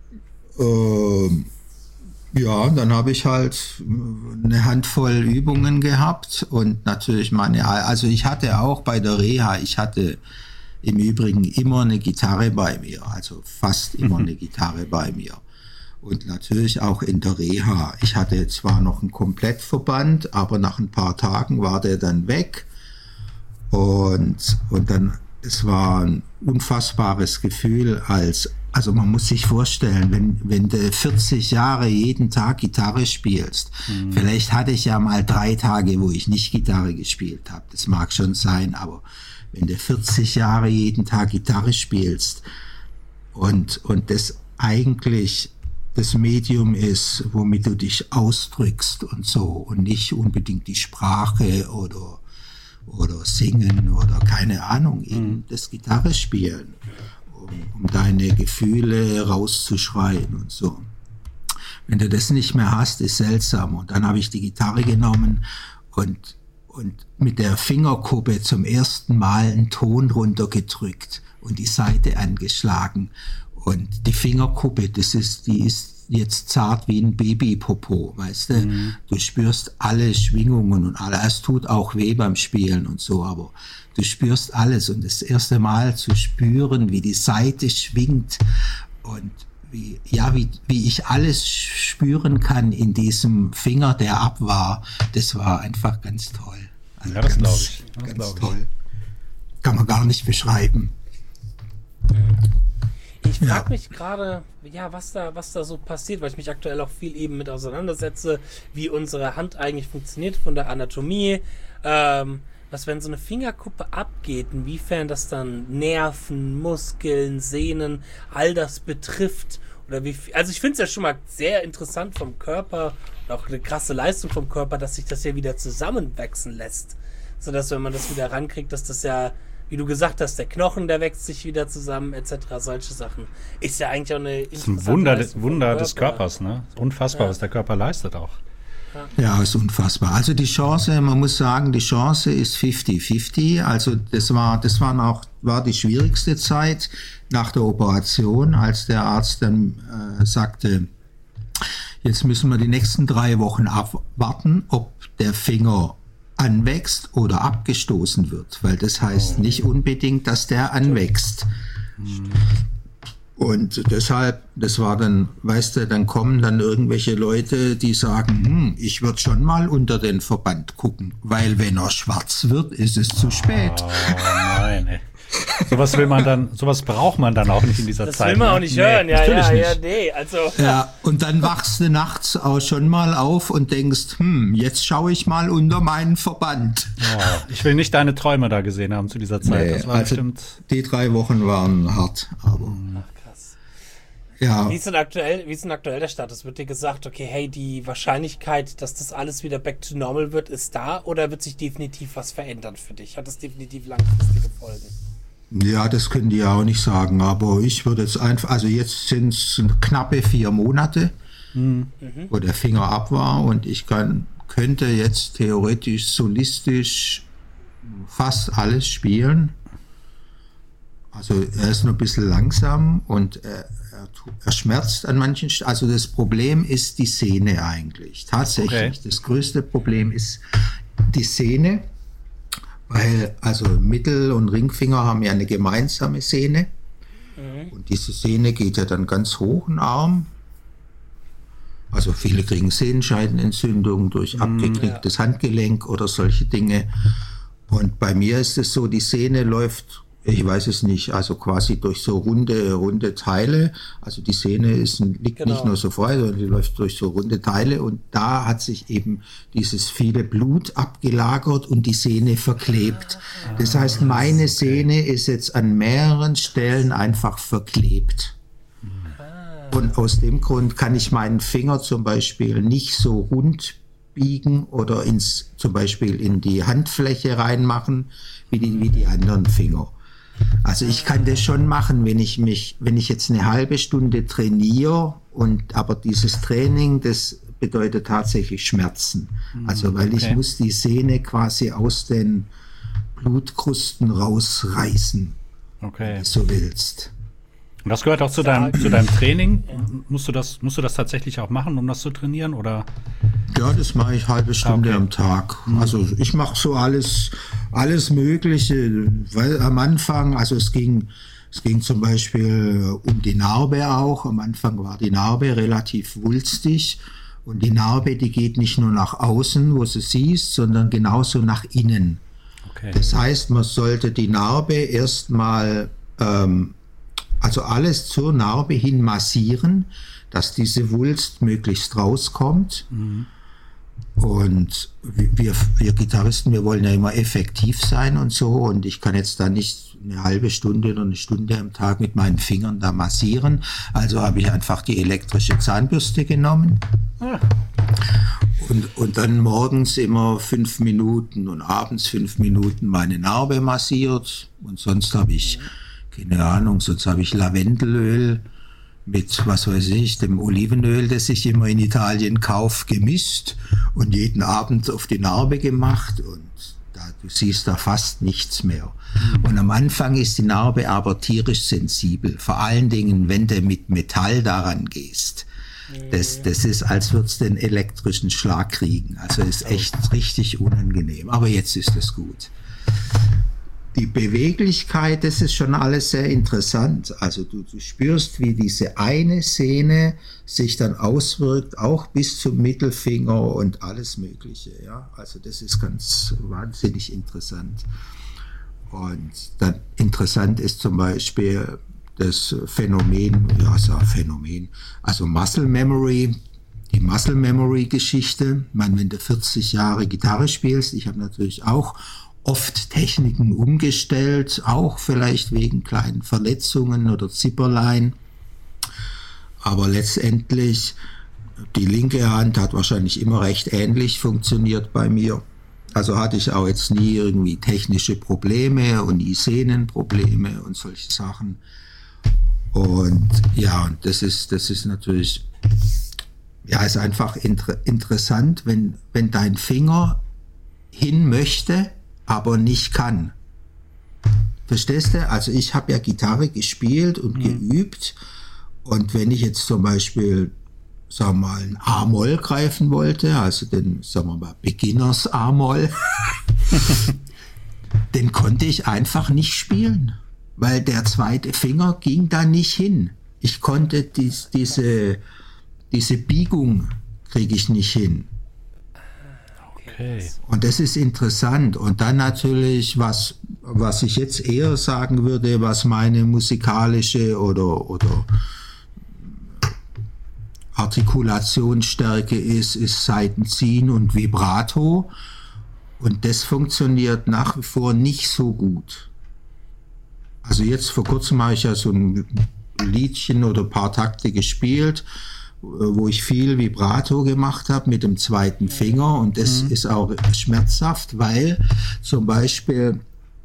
dann habe ich halt eine Handvoll Übungen gehabt, und natürlich also ich hatte auch bei der Reha, ich hatte im Übrigen immer eine Gitarre bei mir, also fast immer eine Gitarre bei mir. Und natürlich auch in der Reha. Ich hatte zwar noch einen Komplettverband, aber nach ein paar Tagen war der dann weg. Und dann, es war ein unfassbares Gefühl, also man muss sich vorstellen, wenn du 40 Jahre jeden Tag Gitarre spielst, vielleicht hatte ich ja mal 3 Tage, wo ich nicht Gitarre gespielt habe, das mag schon sein, aber wenn du 40 Jahre jeden Tag Gitarre spielst und das eigentlich das Medium ist, womit du dich ausdrückst und so, und nicht unbedingt die Sprache oder singen oder keine Ahnung, eben das Gitarre spielen, um deine Gefühle rauszuschreien und so. Wenn du das nicht mehr hast, ist seltsam. Und dann habe ich die Gitarre genommen und mit der Fingerkuppe zum ersten Mal einen Ton runtergedrückt und die Saite angeschlagen. Und die Fingerkuppe, die ist jetzt zart wie ein Babypopo, weißt du? Du spürst alle Schwingungen und alles. Es tut auch weh beim Spielen und so, aber du spürst alles. Und das erste Mal zu spüren, wie die Saite schwingt und wie ich alles spüren kann in diesem Finger, der ab war, das war einfach ganz toll. Also ja, das glaube ich. Ganz toll. Kann man gar nicht beschreiben. Ich frage mich gerade, was da so passiert, weil ich mich aktuell auch viel eben mit auseinandersetze, wie unsere Hand eigentlich funktioniert von der Anatomie, was, wenn so eine Fingerkuppe abgeht, inwiefern das dann Nerven, Muskeln, Sehnen, all das betrifft. Oder also ich finde es ja schon mal sehr interessant vom Körper und auch eine krasse Leistung vom Körper, dass sich das ja wieder zusammenwachsen lässt. Sodass, wenn man das wieder rankriegt, dass das ja, wie du gesagt hast, der Knochen, der wächst sich wieder zusammen, etc. Solche Sachen. Ist ja eigentlich auch eine interessante Das ist ein Wunder des Körpers, ne? Unfassbar, was der Körper leistet auch. Ja, ist unfassbar. Also die Chance, man muss sagen, die Chance ist 50-50. Also das war die schwierigste Zeit nach der Operation, als der Arzt dann sagte, jetzt müssen wir die nächsten 3 Wochen abwarten, ob der Finger anwächst oder abgestoßen wird, weil das heißt nicht unbedingt, dass der anwächst. Und deshalb, das war dann, weißt du, dann kommen dann irgendwelche Leute, die sagen, ich würde schon mal unter den Verband gucken, weil wenn er schwarz wird, ist es zu spät. Oh nein, ey. Sowas braucht man dann auch nicht in dieser Zeit. Das will man auch nicht hören, nee, also. Ja, und dann wachst du nachts auch schon mal auf und denkst, jetzt schaue ich mal unter meinen Verband. Oh, ich will nicht deine Träume da gesehen haben zu dieser Zeit. Nee, das war also bestimmt. Die 3 Wochen waren hart, aber. Krass. Ja. Wie ist denn aktuell der Status? Wird dir gesagt, okay, hey, die Wahrscheinlichkeit, dass das alles wieder back to normal wird, ist da, oder wird sich definitiv was verändern für dich? Hat das definitiv langfristige Folgen? Ja, das können die ja auch nicht sagen, aber ich würde jetzt einfach, also jetzt sind es knappe 4 Monate, wo der Finger ab war, und ich könnte jetzt theoretisch solistisch fast alles spielen. Also er ist nur ein bisschen langsam und er schmerzt an manchen Stellen. Also das Problem ist die Sehne eigentlich. Tatsächlich. Okay. Das größte Problem ist die Sehne. Weil, also Mittel- und Ringfinger haben ja eine gemeinsame Sehne. Und diese Sehne geht ja dann ganz hoch im Arm. Also viele kriegen Sehenscheidenentzündung durch abgeknicktes Handgelenk oder solche Dinge. Und bei mir ist es so, die Sehne läuft, ich weiß es nicht, also quasi durch so runde Teile. Also die Sehne liegt nicht nur so frei, sondern die läuft durch so runde Teile, und da hat sich eben dieses viele Blut abgelagert und die Sehne verklebt. Das heißt, meine Sehne ist jetzt an mehreren Stellen einfach verklebt. Und aus dem Grund kann ich meinen Finger zum Beispiel nicht so rund biegen oder zum Beispiel in die Handfläche reinmachen wie die anderen Finger. Also ich kann das schon machen, wenn ich jetzt eine halbe Stunde trainiere, aber dieses Training, das bedeutet tatsächlich Schmerzen. Also weil ich muss die Sehne quasi aus den Blutkrusten rausreißen, wenn du so willst. Und das gehört auch zu deinem Training? Musst du das tatsächlich auch machen, um das zu trainieren, oder? Ja, das mache ich halbe Stunde am Tag. Also ich mache so alles Mögliche, weil am Anfang, also es ging zum Beispiel um die Narbe auch. Am Anfang war die Narbe relativ wulstig, und die Narbe, die geht nicht nur nach außen, wo du siehst, sondern genauso nach innen. Okay. Das heißt, man sollte die Narbe erstmal also alles zur Narbe hin massieren, dass diese Wulst möglichst rauskommt. Und wir Gitarristen, wir wollen ja immer effektiv sein und so, und ich kann jetzt da nicht eine halbe Stunde oder eine Stunde am Tag mit meinen Fingern da massieren. Also habe ich einfach die elektrische Zahnbürste genommen und dann morgens immer 5 Minuten und abends 5 Minuten meine Narbe massiert, und sonst habe ich keine Ahnung, sonst habe ich Lavendelöl mit, was weiß ich, dem Olivenöl, das ich immer in Italien kaufe, gemischt und jeden Abend auf die Narbe gemacht, und du siehst da fast nichts mehr. Und am Anfang ist die Narbe aber tierisch sensibel, vor allen Dingen, wenn du mit Metall daran gehst. Das ist, als würde es den elektrischen Schlag kriegen. Also ist echt richtig unangenehm. Aber jetzt ist es gut. Die Beweglichkeit, das ist schon alles sehr interessant. Also du spürst, wie diese eine Sehne sich dann auswirkt, auch bis zum Mittelfinger und alles Mögliche. Ja? Also das ist ganz wahnsinnig interessant. Und dann interessant ist zum Beispiel das Phänomen, also Muscle Memory, die Muscle Memory Geschichte. Ich meine, wenn du 40 Jahre Gitarre spielst, ich habe natürlich auch oft Techniken umgestellt, auch vielleicht wegen kleinen Verletzungen oder Zipperlein. Aber letztendlich, die linke Hand hat wahrscheinlich immer recht ähnlich funktioniert bei mir. Also hatte ich auch jetzt nie irgendwie technische Probleme und nie Sehnenprobleme und solche Sachen. Und ja, und das ist natürlich, ja, ist einfach interessant, wenn dein Finger hin möchte, aber nicht kann. Verstehst du? Also ich habe ja Gitarre gespielt und geübt, und wenn ich jetzt zum Beispiel, sagen wir mal, ein A-Moll greifen wollte, also den, sagen wir mal, Beginners A-Moll, den konnte ich einfach nicht spielen, weil der zweite Finger ging da nicht hin. Ich konnte diese Biegung kriege ich nicht hin. Okay. Und das ist interessant. Und dann natürlich, was ich jetzt eher sagen würde, was meine musikalische oder Artikulationsstärke ist Saitenziehen und Vibrato. Und das funktioniert nach wie vor nicht so gut. Also jetzt vor kurzem habe ich ja so ein Liedchen oder ein paar Takte gespielt, wo ich viel Vibrato gemacht habe mit dem zweiten Finger, und das ist auch schmerzhaft, weil zum Beispiel,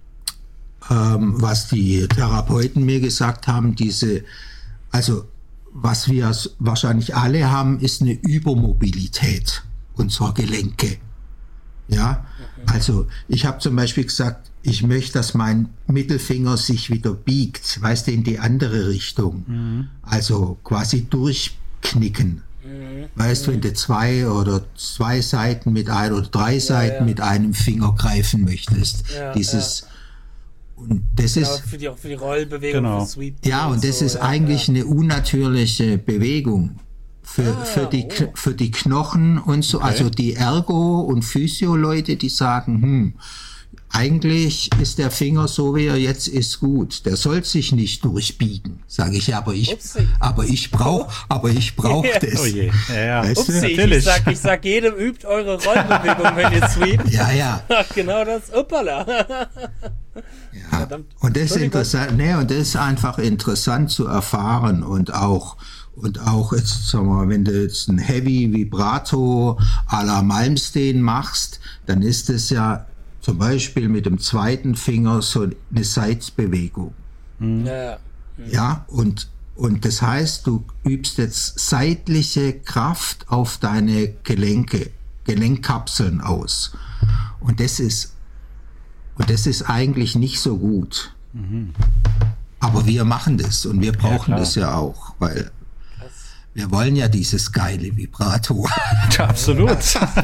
was die Therapeuten mir gesagt haben, also was wir wahrscheinlich alle haben, ist eine Übermobilität unserer Gelenke. Ja, also ich habe zum Beispiel gesagt, ich möchte, dass mein Mittelfinger sich wieder biegt, weißt du, in die andere Richtung. Also quasi durchknicken. Weißt du, wenn du zwei Seiten mit oder drei Seiten mit einem Finger greifen möchtest. Und das ist für die Rollbewegung, für Sweep. Ja, und das ist eigentlich eine unnatürliche Bewegung für die Knochen und so. Okay. Also die Ergo- und Physio-Leute, die sagen, eigentlich ist der Finger so, wie er jetzt ist, gut. Der soll sich nicht durchbiegen, sage ich. Aber ich brauche das. Oh je. Ja. Weißt du? Ich sag jedem, übt eure Rollbewegung, wenn ihr sweept. Ja. Genau das. Uppala. Ja. Verdammt. Und das ist interessant. Und das ist einfach interessant zu erfahren, und auch jetzt, sagen wir mal, wenn du jetzt ein Heavy Vibrato à la Malmsteen machst, dann ist es ja zum Beispiel mit dem zweiten Finger so eine Seitbewegung. Ja, und das heißt, du übst jetzt seitliche Kraft auf deine Gelenkkapseln aus. Und das ist eigentlich nicht so gut. Aber wir machen das, und wir brauchen das ja auch, weil wir wollen ja dieses geile Vibrato. Absolut.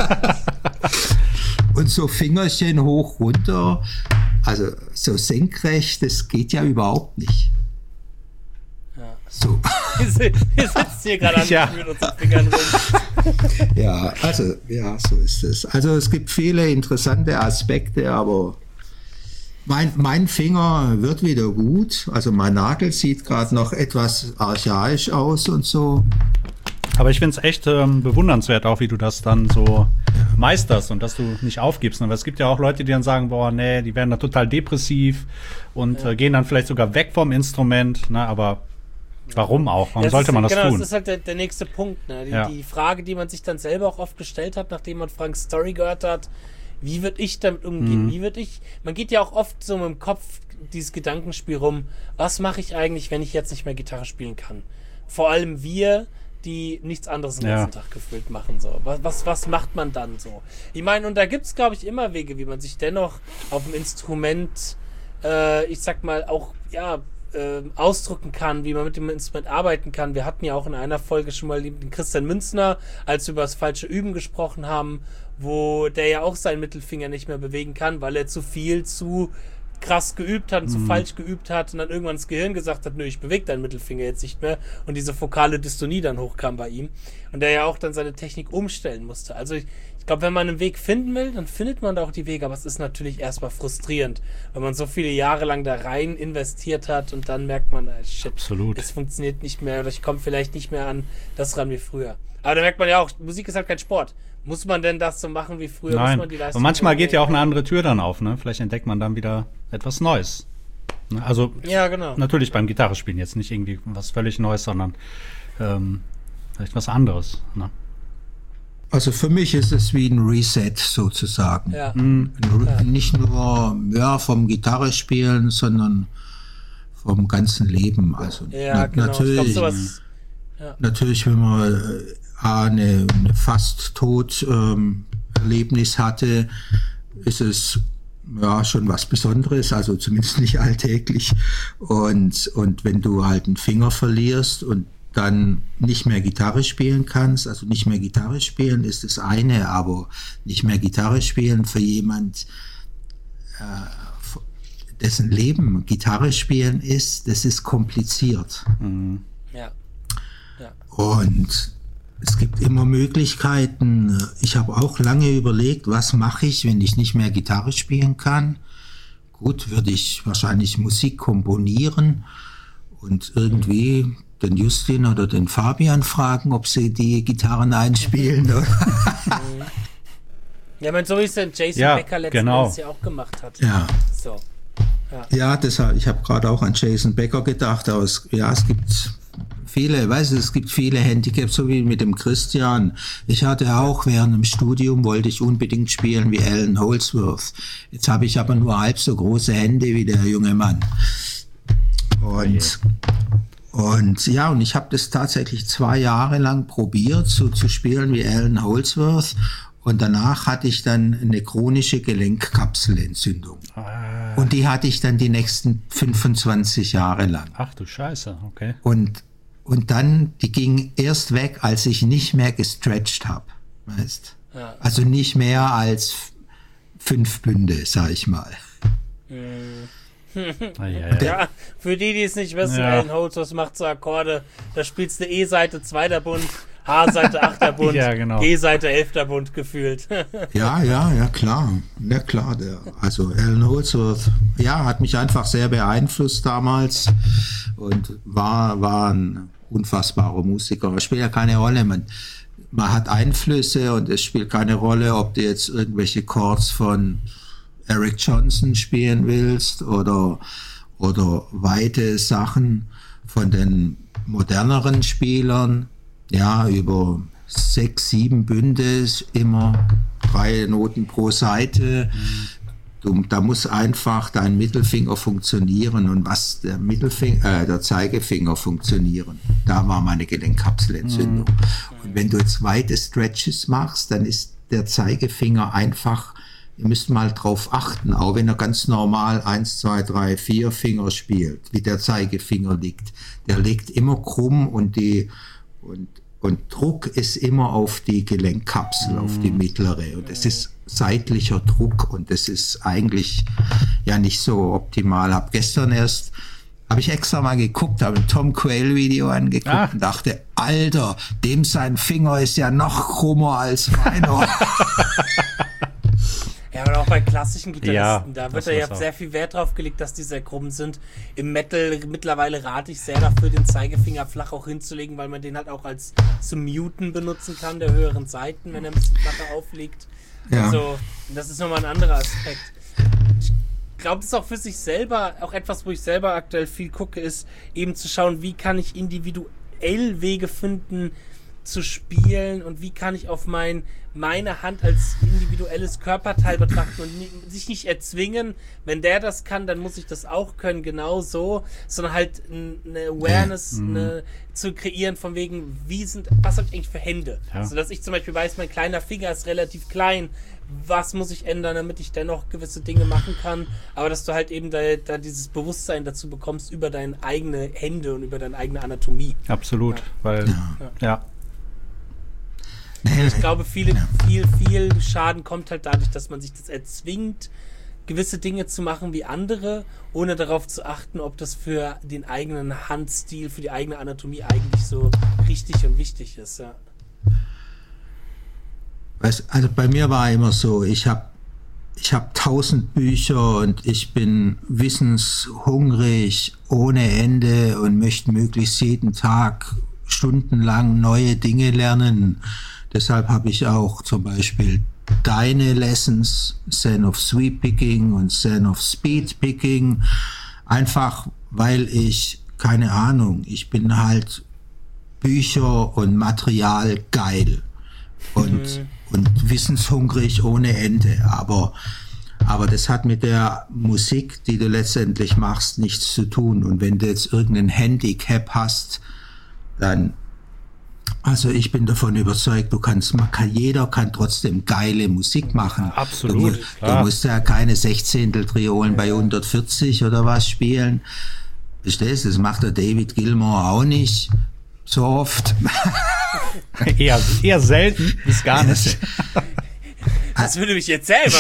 Und so Fingerchen hoch, runter, also so senkrecht, das geht ja überhaupt nicht. Ja. So. Wir sitzen hier gerade an unseren Fingern rum. Ja, so ist es. Also es gibt viele interessante Aspekte, aber mein Finger wird wieder gut. Also mein Nagel sieht gerade noch etwas archaisch aus und so. Aber ich finde es echt bewundernswert auch, wie du das dann so meisterst und dass du nicht aufgibst. Aber es gibt ja auch Leute, die dann sagen, boah, nee, die werden da total depressiv und gehen dann vielleicht sogar weg vom Instrument. Ne? Aber warum auch? Warum sollte man das tun? Das ist halt der nächste Punkt. Ne? Die Frage, die man sich dann selber auch oft gestellt hat, nachdem man Franks Story gehört hat, wie würde ich damit umgehen? Man geht ja auch oft so mit dem Kopf dieses Gedankenspiel rum, was mache ich eigentlich, wenn ich jetzt nicht mehr Gitarre spielen kann? Vor allem wir, die nichts anderes den ganzen Tag gefühlt machen. So. Was macht man dann so? Ich meine, und da gibt es, glaube ich, immer Wege, wie man sich dennoch auf dem Instrument, ich sag mal, auch ausdrücken kann, wie man mit dem Instrument arbeiten kann. Wir hatten ja auch in einer Folge schon mal den Christian Münzner, als wir über das falsche Üben gesprochen haben, wo der ja auch seinen Mittelfinger nicht mehr bewegen kann, weil er zu krass geübt hat und zu falsch geübt hat und dann irgendwann das Gehirn gesagt hat, nö, ich bewege deinen Mittelfinger jetzt nicht mehr und diese fokale Dystonie dann hochkam bei ihm und der ja auch dann seine Technik umstellen musste. Also ich glaube, wenn man einen Weg finden will, dann findet man da auch die Wege, aber es ist natürlich erstmal frustrierend, wenn man so viele Jahre lang da rein investiert hat und dann merkt man, shit, Absolut. Es funktioniert nicht mehr oder ich komme vielleicht nicht mehr an das ran wie früher. Aber da merkt man ja auch, Musik ist halt kein Sport. Muss man denn das so machen wie früher? Nein, muss man die Leistung und manchmal geht ja auch eine andere Tür dann auf, ne? Vielleicht entdeckt man dann wieder etwas Neues. Ne? Also ja, genau. Natürlich beim Gitarrespielen jetzt nicht irgendwie was völlig Neues, sondern vielleicht was anderes. Ne? Also für mich ist es wie ein Reset sozusagen. Ja. Nicht nur vom Gitarrespielen, sondern vom ganzen Leben. Also ja, genau. Natürlich, ich glaub, sowas, natürlich, wenn man eine fast tot Erlebnis hatte, ist es schon was Besonderes, also zumindest nicht alltäglich. Und wenn du halt einen Finger verlierst und dann nicht mehr Gitarre spielen kannst, also nicht mehr Gitarre spielen ist das eine, aber nicht mehr Gitarre spielen für jemand, dessen Leben Gitarre spielen ist, das ist kompliziert. Mhm. Ja. Und es gibt immer Möglichkeiten. Ich habe auch lange überlegt, was mache ich, wenn ich nicht mehr Gitarre spielen kann. Gut, würde ich wahrscheinlich Musik komponieren und irgendwie den Justin oder den Fabian fragen, ob sie die Gitarren einspielen. Ja, so wie es der Jason Becker letzten Endes ja auch gemacht hat. Ja. So. Ja, deshalb, ich habe gerade auch an Jason Becker gedacht, aber es gibt es gibt viele Handicaps, so wie mit dem Christian. Ich hatte auch während dem Studium, wollte ich unbedingt spielen wie Alan Holdsworth. Jetzt habe ich aber nur halb so große Hände wie der junge Mann. Und ich habe das tatsächlich 2 Jahre lang probiert, so zu spielen wie Alan Holdsworth. Und danach hatte ich dann eine chronische Gelenkkapselentzündung. Und die hatte ich dann die nächsten 25 Jahre lang. Ach du Scheiße, okay. Und dann, die ging erst weg, als ich nicht mehr gestretcht habe. Weißt? Ja. Also nicht mehr als 5 Bünde, sag ich mal. Ja, für die es nicht wissen, Alan Holdsworth macht so Akkorde, da spielst du E-Seite 2. Bund, H-Seite 8. Bund, ja, genau. G-Seite 11. Bund gefühlt. Ja, klar. Ja, klar. Also Alan Holdsworth, hat mich einfach sehr beeinflusst damals und war ein unfassbarer Musiker. Es spielt ja keine Rolle, man hat Einflüsse und es spielt keine Rolle, ob du jetzt irgendwelche Chords von Eric Johnson spielen willst oder weite Sachen von den moderneren Spielern, über 6, 7 Bünde, immer 3 Noten pro Seite. Da muss einfach dein Mittelfinger funktionieren und was der Zeigefinger funktionieren. Da war meine Gelenkkapselentzündung. Und wenn du jetzt weite Stretches machst, dann ist der Zeigefinger einfach, ihr müsst mal drauf achten, auch wenn er ganz normal 1, 2, 3, 4 Finger spielt, wie der Zeigefinger liegt. Der liegt immer krumm und Druck ist immer auf die Gelenkkapsel, auf die mittlere. Und es ist seitlicher Druck und das ist eigentlich nicht so optimal. Gestern erst habe ich extra mal geguckt, habe ein Tom Quayle Video angeguckt und dachte, Alter, dem sein Finger ist ja noch krummer als meiner. Ja, aber auch bei klassischen Gitarristen, da wird ja sehr viel Wert drauf gelegt, dass die sehr krumm sind. Im Metal mittlerweile rate ich sehr dafür, den Zeigefinger flach auch hinzulegen, weil man den halt auch als zum Muten benutzen kann, der höheren Seiten, wenn er ein bisschen flacher aufliegt. Ja. Also, das ist nochmal ein anderer Aspekt. Ich glaube, das ist auch für sich selber, auch etwas, wo ich selber aktuell viel gucke, ist eben zu schauen, wie kann ich individuell Wege finden, zu spielen und wie kann ich auf meine Hand als individuelles Körperteil betrachten und sich nicht erzwingen, wenn der das kann, dann muss ich das auch können, genau so, sondern halt eine Awareness zu kreieren von wegen, was habe ich eigentlich für Hände? Ja. So dass ich zum Beispiel weiß, mein kleiner Finger ist relativ klein, was muss ich ändern, damit ich dennoch gewisse Dinge machen kann, aber dass du halt eben da dieses Bewusstsein dazu bekommst über deine eigene Hände und über deine eigene Anatomie. Absolut, weil, Ich glaube, viel Schaden kommt halt dadurch, dass man sich das erzwingt, gewisse Dinge zu machen wie andere, ohne darauf zu achten, ob das für den eigenen Handstil, für die eigene Anatomie eigentlich so richtig und wichtig ist. Ja. Also bei mir war immer so, ich hab 1000 Bücher und ich bin wissenshungrig ohne Ende und möchte möglichst jeden Tag stundenlang neue Dinge lernen. Deshalb habe ich auch zum Beispiel deine Lessons, Zen of Sweep Picking und Zen of Speed Picking, einfach weil ich, keine Ahnung, ich bin halt Bücher und Material geil und wissenshungrig ohne Ende, aber das hat mit der Musik, die du letztendlich machst, nichts zu tun. Und wenn du jetzt irgendein Handicap hast, dann, also ich bin davon überzeugt, jeder kann trotzdem geile Musik machen. Absolut. Du musst ja keine 16. Triolen bei 140 oder was spielen. Verstehst du? Das macht der David Gilmour auch nicht so oft. eher selten bis gar nicht. Das würde mich jetzt selber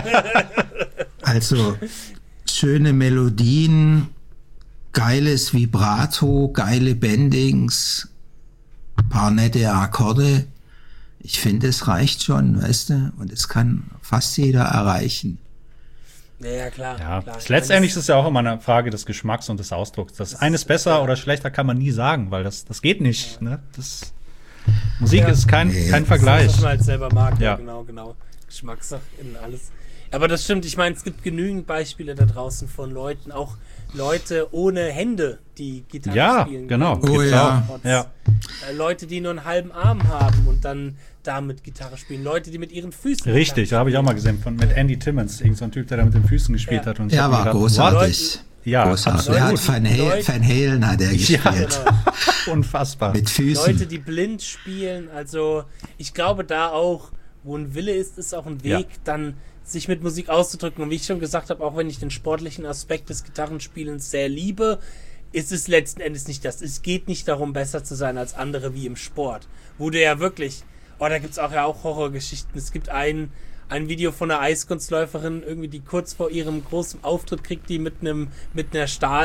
Also schöne Melodien, geiles Vibrato, geile Bendings, paar nette Akkorde. Ich finde, es reicht schon, weißt du? Und es kann fast jeder erreichen. Ja, klar. Ja, klar. Letztendlich ist es ja auch immer eine Frage des Geschmacks und des Ausdrucks. Das eines besser oder schlechter kann man nie sagen, weil das geht nicht. Ne? Musik ist kein Vergleich. Das, was man halt selber mag. Ja. Genau. Geschmackssache in alles. Aber das stimmt, ich meine, es gibt genügend Beispiele da draußen von Leuten, auch Leute ohne Hände, die Gitarre spielen. Genau. Oh ja. Leute, die nur einen halben Arm haben und dann damit Gitarre spielen. Leute, die mit ihren Füßen Richtig, da habe ich auch mal gesehen, mit Andy Timmons, irgend so ein Typ, der da mit den Füßen gespielt hat. Und war großartig. Großartig. Er hat Van Halen hat er gespielt. Ja, genau. Unfassbar. Mit Füßen. Leute, die blind spielen, also ich glaube da auch, wo ein Wille ist auch ein Weg, dann sich mit Musik auszudrücken. Und wie ich schon gesagt habe, auch wenn ich den sportlichen Aspekt des Gitarrenspielens sehr liebe, ist es letzten Endes nicht das. Es geht nicht darum, besser zu sein als andere wie im Sport. Wo du ja wirklich, da gibt es auch Horrorgeschichten. Es gibt ein Video von einer Eiskunstläuferin, irgendwie, die kurz vor ihrem großen Auftritt kriegt, die mit einer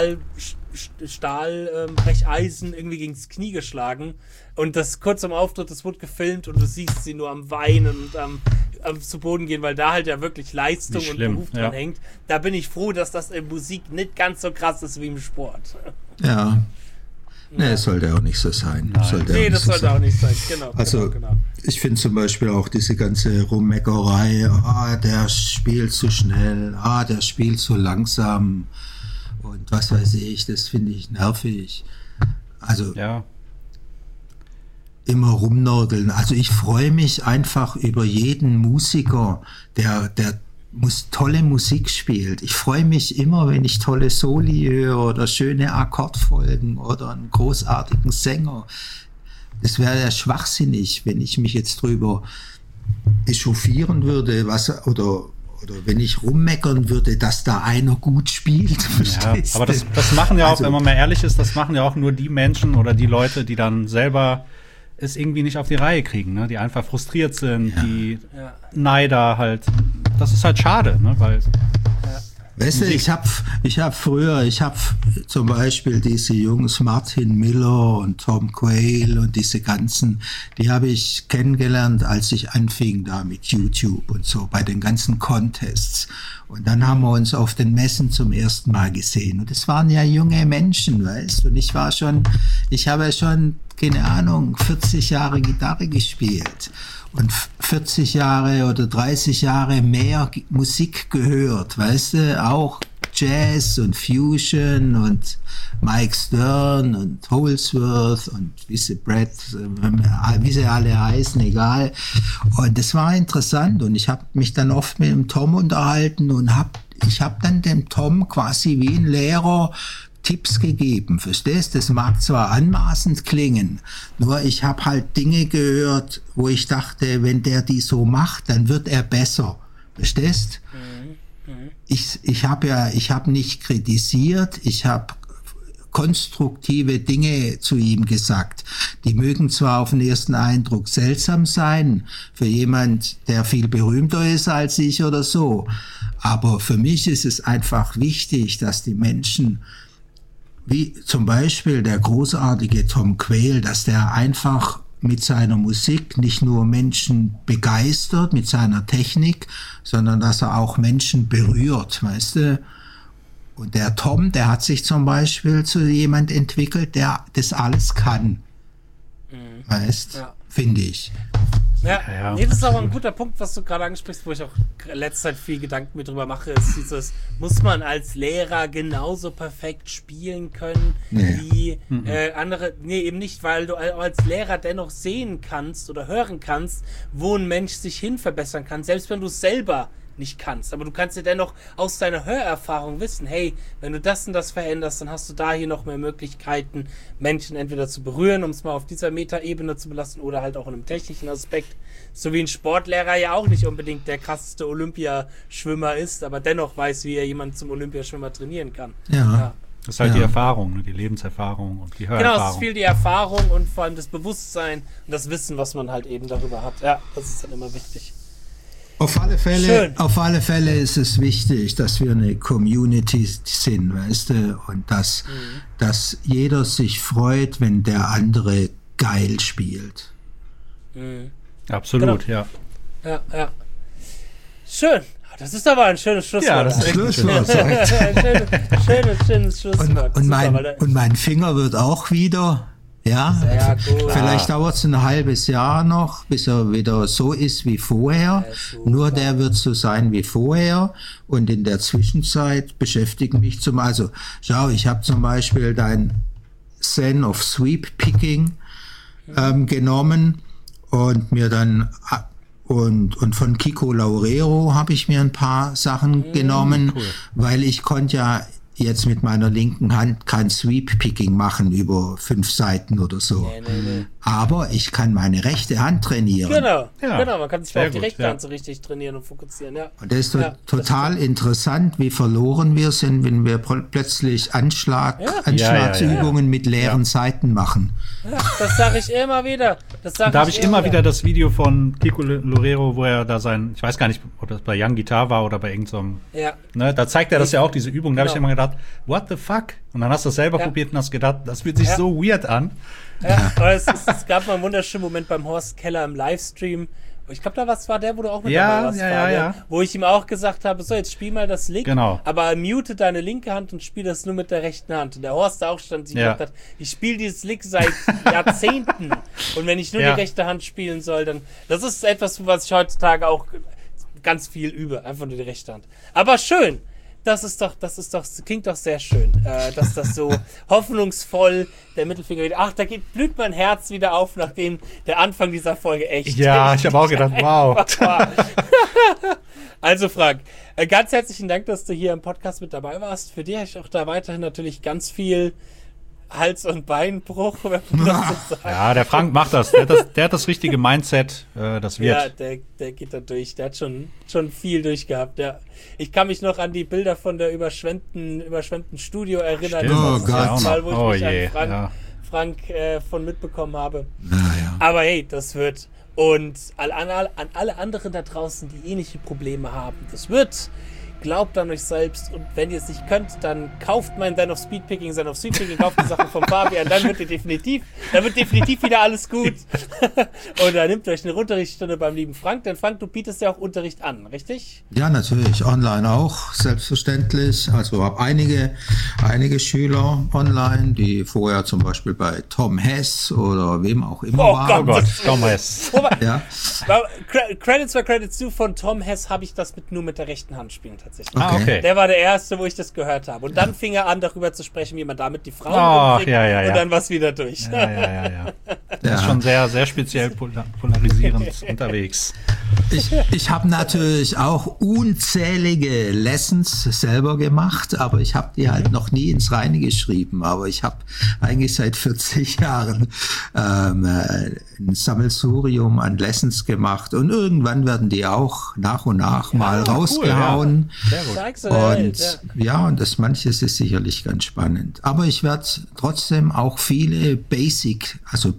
Stahlbrecheisen irgendwie gegen das Knie geschlagen. Und das kurz am Auftritt, das wurde gefilmt und du siehst sie nur am Weinen und am zu Boden gehen, weil da halt ja wirklich Leistung und Beruf dran hängt. Da bin ich froh, dass das in Musik nicht ganz so krass ist wie im Sport. Ja. Nee, es sollte auch nicht so sein. Das sollte auch nicht sein. Genau. Also, ich finde zum Beispiel auch diese ganze Rummeckerei, der spielt zu schnell, der spielt zu langsam und was weiß ich, das finde ich nervig. Also, immer rumnörgeln. Also ich freue mich einfach über jeden Musiker, der tolle Musik spielt. Ich freue mich immer, wenn ich tolle Soli höre oder schöne Akkordfolgen oder einen großartigen Sänger. Das wäre ja schwachsinnig, wenn ich mich jetzt drüber echauffieren würde, oder wenn ich rummeckern würde, dass da einer gut spielt. Ja, aber das machen ja auch, wenn man mal ehrlich ist, das machen ja auch nur die Menschen oder die Leute, die dann selber es irgendwie nicht auf die Reihe kriegen, ne? Die einfach frustriert sind, die Neider halt. Das ist halt schade, ne? Weil weißt du, ich hab zum Beispiel diese Jungs Martin Miller und Tom Quayle und diese ganzen, die habe ich kennengelernt, als ich anfing da mit YouTube und so, bei den ganzen Contests. Und dann haben wir uns auf den Messen zum ersten Mal gesehen. Und es waren ja junge Menschen, weißt du. Und ich habe schon, keine Ahnung, 40 Jahre Gitarre gespielt. Und 40 Jahre oder 30 Jahre mehr Musik gehört, weißt du, auch Jazz und Fusion und Mike Stern und Holsworth und wie sie alle heißen, egal. Und das war interessant und ich habe mich dann oft mit dem Tom unterhalten und ich habe dann dem Tom quasi wie ein Lehrer Tipps gegeben, verstehst? Das mag zwar anmaßend klingen, nur ich habe halt Dinge gehört, wo ich dachte, wenn der die so macht, dann wird er besser, verstehst? Ich habe nicht kritisiert, ich habe konstruktive Dinge zu ihm gesagt. Die mögen zwar auf den ersten Eindruck seltsam sein, für jemand, der viel berühmter ist als ich oder so, aber für mich ist es einfach wichtig, dass die Menschen, wie zum Beispiel der großartige Tom Quayle, dass der einfach mit seiner Musik nicht nur Menschen begeistert, mit seiner Technik, sondern dass er auch Menschen berührt, weißt du? Und der Tom, der hat sich zum Beispiel zu jemand entwickelt, der das alles kann, weißt, finde ich. Ja, nee, das ist aber ein guter Punkt, was du gerade ansprichst, wo ich auch letzte Zeit viel Gedanken mir drüber mache, ist dieses, muss man als Lehrer genauso perfekt spielen können wie andere? Nee, eben nicht, weil du als Lehrer dennoch sehen kannst oder hören kannst, wo ein Mensch sich hin verbessern kann, selbst wenn du es selber nicht kannst. Aber du kannst ja dennoch aus deiner Hörerfahrung wissen, hey, wenn du das und das veränderst, dann hast du da hier noch mehr Möglichkeiten, Menschen entweder zu berühren, um es mal auf dieser Metaebene zu belassen, oder halt auch in einem technischen Aspekt. So wie ein Sportlehrer ja auch nicht unbedingt der krasseste Olympiaschwimmer ist, aber dennoch weiß, wie er jemanden zum Olympiaschwimmer trainieren kann. Ja. Das ist halt die Erfahrung, die Lebenserfahrung und die Hörerfahrung. Genau, es ist viel die Erfahrung und vor allem das Bewusstsein und das Wissen, was man halt eben darüber hat. Ja, das ist dann immer wichtig. Auf alle Fälle ist es wichtig, dass wir eine Community sind, weißt du, und dass jeder sich freut, wenn der andere geil spielt. Absolut, genau. Ja. Schön. Das ist aber ein schönes Schlusswort. Ja, das ist ein Schlusswort. schönes Schlusswort. Und mein Finger wird auch wieder... Ja, vielleicht dauert es ein halbes Jahr noch, bis er wieder so ist wie vorher. Nur der wird so sein wie vorher. Und in der Zwischenzeit beschäftigen mich schau, ich habe zum Beispiel dein Zen of Sweep Picking genommen und mir dann und von Kiko Laurero habe ich mir ein paar Sachen genommen, weil ich konnte ja jetzt mit meiner linken Hand kein Sweep-Picking machen über 5 Seiten oder so. Nee. Aber ich kann meine rechte Hand trainieren. Genau, man kann sich auf die rechte Hand so richtig trainieren und fokussieren. Ja. Und das ist total interessant, wie verloren wir sind, wenn wir plötzlich Anschlagsübungen mit leeren Seiten machen. Ja, das sage ich immer wieder. Da habe ich immer wieder das Video von Kiko Laurero, wo er da ich weiß gar nicht, ob das bei Young Guitar war oder bei irgendeinem, da zeigt er das ja auch, diese Übung. Da habe ich immer gedacht, what the fuck? Und dann hast du es selber probiert und hast gedacht, das fühlt sich so weird an. Ja, aber es gab mal einen wunderschönen Moment beim Horst Keller im Livestream. Ich glaube, war der, wo du auch mit dabei warst, wo ich ihm auch gesagt habe, so, jetzt spiel mal das Lick, aber mute deine linke Hand und spiel das nur mit der rechten Hand. Und der Horst da auch stand und sich gedacht hat, ich spiele dieses Lick seit Jahrzehnten und wenn ich nur die rechte Hand spielen soll, dann, das ist etwas, was ich heutzutage auch ganz viel übe, einfach nur die rechte Hand. Aber schön. Das klingt doch sehr schön, dass das so hoffnungsvoll der Mittelfinger wieder. Ach, blüht mein Herz wieder auf, nachdem der Anfang dieser Folge echt. Ja, ich habe auch gedacht, wow. Also Frank, ganz herzlichen Dank, dass du hier im Podcast mit dabei warst. Für dich habe ich auch da weiterhin natürlich ganz viel Hals- und Beinbruch, wenn man das so sagt. Ja, der Frank macht das. Der hat das richtige Mindset, das wird. Ja, der geht da durch. Der hat schon viel durchgehabt, ja. Ich kann mich noch an die Bilder von der überschwemmten Studio erinnern. Oh Gott. Mal, wo ich mich an Frank von mitbekommen habe. Ja. Aber hey, das wird. Und an alle anderen da draußen, die ähnliche Probleme haben, das wird. Glaubt an euch selbst und wenn ihr es nicht könnt, dann kauft mein Zen of Speedpicking, kauft die Sachen vom Fabian, dann wird definitiv wieder alles gut. Und dann nehmt euch eine Unterrichtsstunde beim lieben Frank, denn Frank, du bietest ja auch Unterricht an, richtig? Ja, natürlich, online auch, selbstverständlich. Also habe einige Schüler online, die vorher zum Beispiel bei Tom Hess oder wem auch immer waren. Oh Gott, Tom Hess. Ja. Credits where credits due, von Tom Hess habe ich das nur mit der rechten Hand spielen tatsächlich. tatsächlich. Okay. Der war der Erste, wo ich das gehört habe. Und dann fing er an, darüber zu sprechen, wie man damit die Frauen umbringt. Ja. Und dann war es wieder durch. Ja. Das ist schon sehr, sehr speziell polarisierend unterwegs. Ich habe natürlich auch unzählige Lessons selber gemacht, aber ich habe die halt noch nie ins Reine geschrieben. Aber ich habe eigentlich seit 40 Jahren ein Sammelsurium an Lessons gemacht und irgendwann werden die auch nach und nach mal rausgehauen. Cool, ja. Und das manches ist sicherlich ganz spannend. Aber ich werde trotzdem auch viele Basic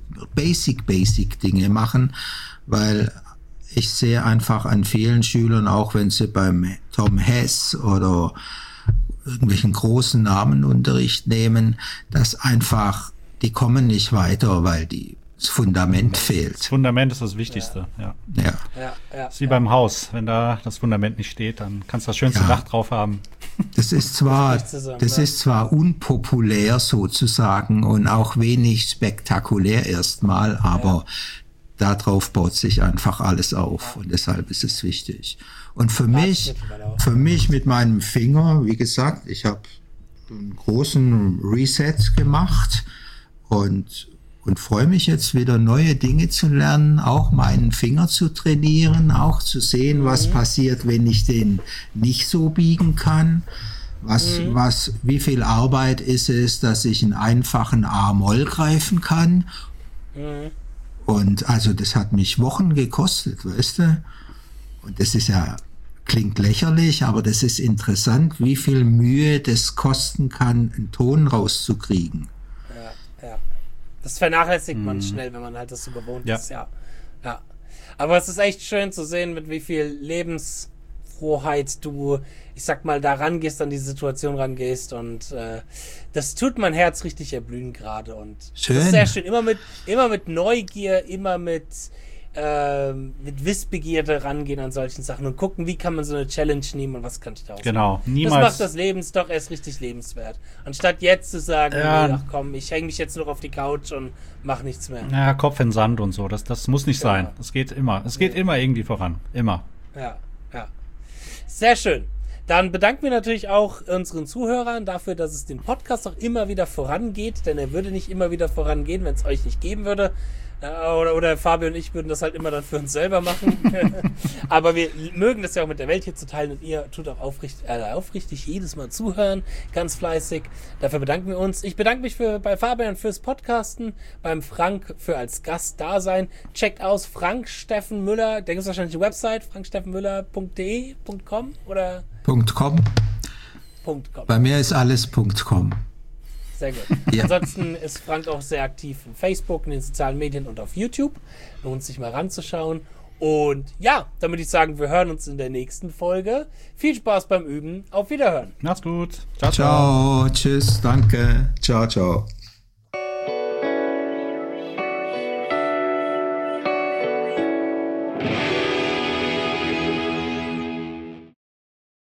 Dinge machen, weil ich sehe einfach an vielen Schülern, auch wenn sie beim Tom Hess oder irgendwelchen großen Namenunterricht nehmen, dass einfach, die kommen nicht weiter, weil das Fundament fehlt. Das Fundament ist das Wichtigste, ja. Ja. Ist wie beim Haus. Wenn da das Fundament nicht steht, dann kannst du das schönste Dach drauf haben. Das ist zwar unpopulär sozusagen und auch wenig spektakulär erstmal, aber darauf baut sich einfach alles auf und deshalb ist es wichtig. Und für mich mit meinem Finger, wie gesagt, ich habe einen großen Reset gemacht und freue mich jetzt wieder neue Dinge zu lernen, auch meinen Finger zu trainieren, auch zu sehen, was passiert, wenn ich den nicht so biegen kann. Wie viel Arbeit ist es, dass ich einen einfachen A-Moll greifen kann? Und also das hat mich Wochen gekostet, weißt du? Und das ist klingt lächerlich, aber das ist interessant, wie viel Mühe das kosten kann, einen Ton rauszukriegen. Ja. Das vernachlässigt man schnell, wenn man halt das so gewohnt ist, ja. Aber es ist echt schön zu sehen, mit wie viel Lebensfroheit du, ich sag mal, da rangehst, an die Situation rangehst und das tut mein Herz richtig erblühen gerade und schön. Das ist sehr schön. Immer mit Neugier, immer mit Wissbegierde rangehen an solchen Sachen und gucken, wie kann man so eine Challenge nehmen und was kann ich da ausmachen. Genau, niemals. Das macht das Leben doch erst richtig lebenswert. Anstatt jetzt zu sagen, ach komm, ich hänge mich jetzt noch auf die Couch und mach nichts mehr. Ja, Kopf in Sand und so, das muss nicht sein. Das geht immer. Es geht immer irgendwie voran. Immer. Ja. Sehr schön. Dann bedanken wir natürlich auch unseren Zuhörern dafür, dass es den Podcast auch immer wieder vorangeht, denn er würde nicht immer wieder vorangehen, wenn es euch nicht geben würde. Oder Fabio und ich würden das halt immer dann für uns selber machen. Aber wir mögen das ja auch mit der Welt hier zu teilen und ihr tut auch aufrichtig jedes Mal zuhören, ganz fleißig. Dafür bedanken wir uns. Ich bedanke mich bei Fabian fürs Podcasten, beim Frank für als Gast da sein. Checkt aus Frank Steffen Müller, da gibt es wahrscheinlich die Website, franksteffenmüller.de.com oder? .com. Bei mir ist alles .com. Sehr gut. Ja. Ansonsten ist Frank auch sehr aktiv in Facebook, in den sozialen Medien und auf YouTube. Lohnt sich mal ranzuschauen. Und ja, damit ich sagen, wir hören uns in der nächsten Folge. Viel Spaß beim Üben. Auf Wiederhören. Macht's gut. Ciao. Tschüss. Danke. Ciao.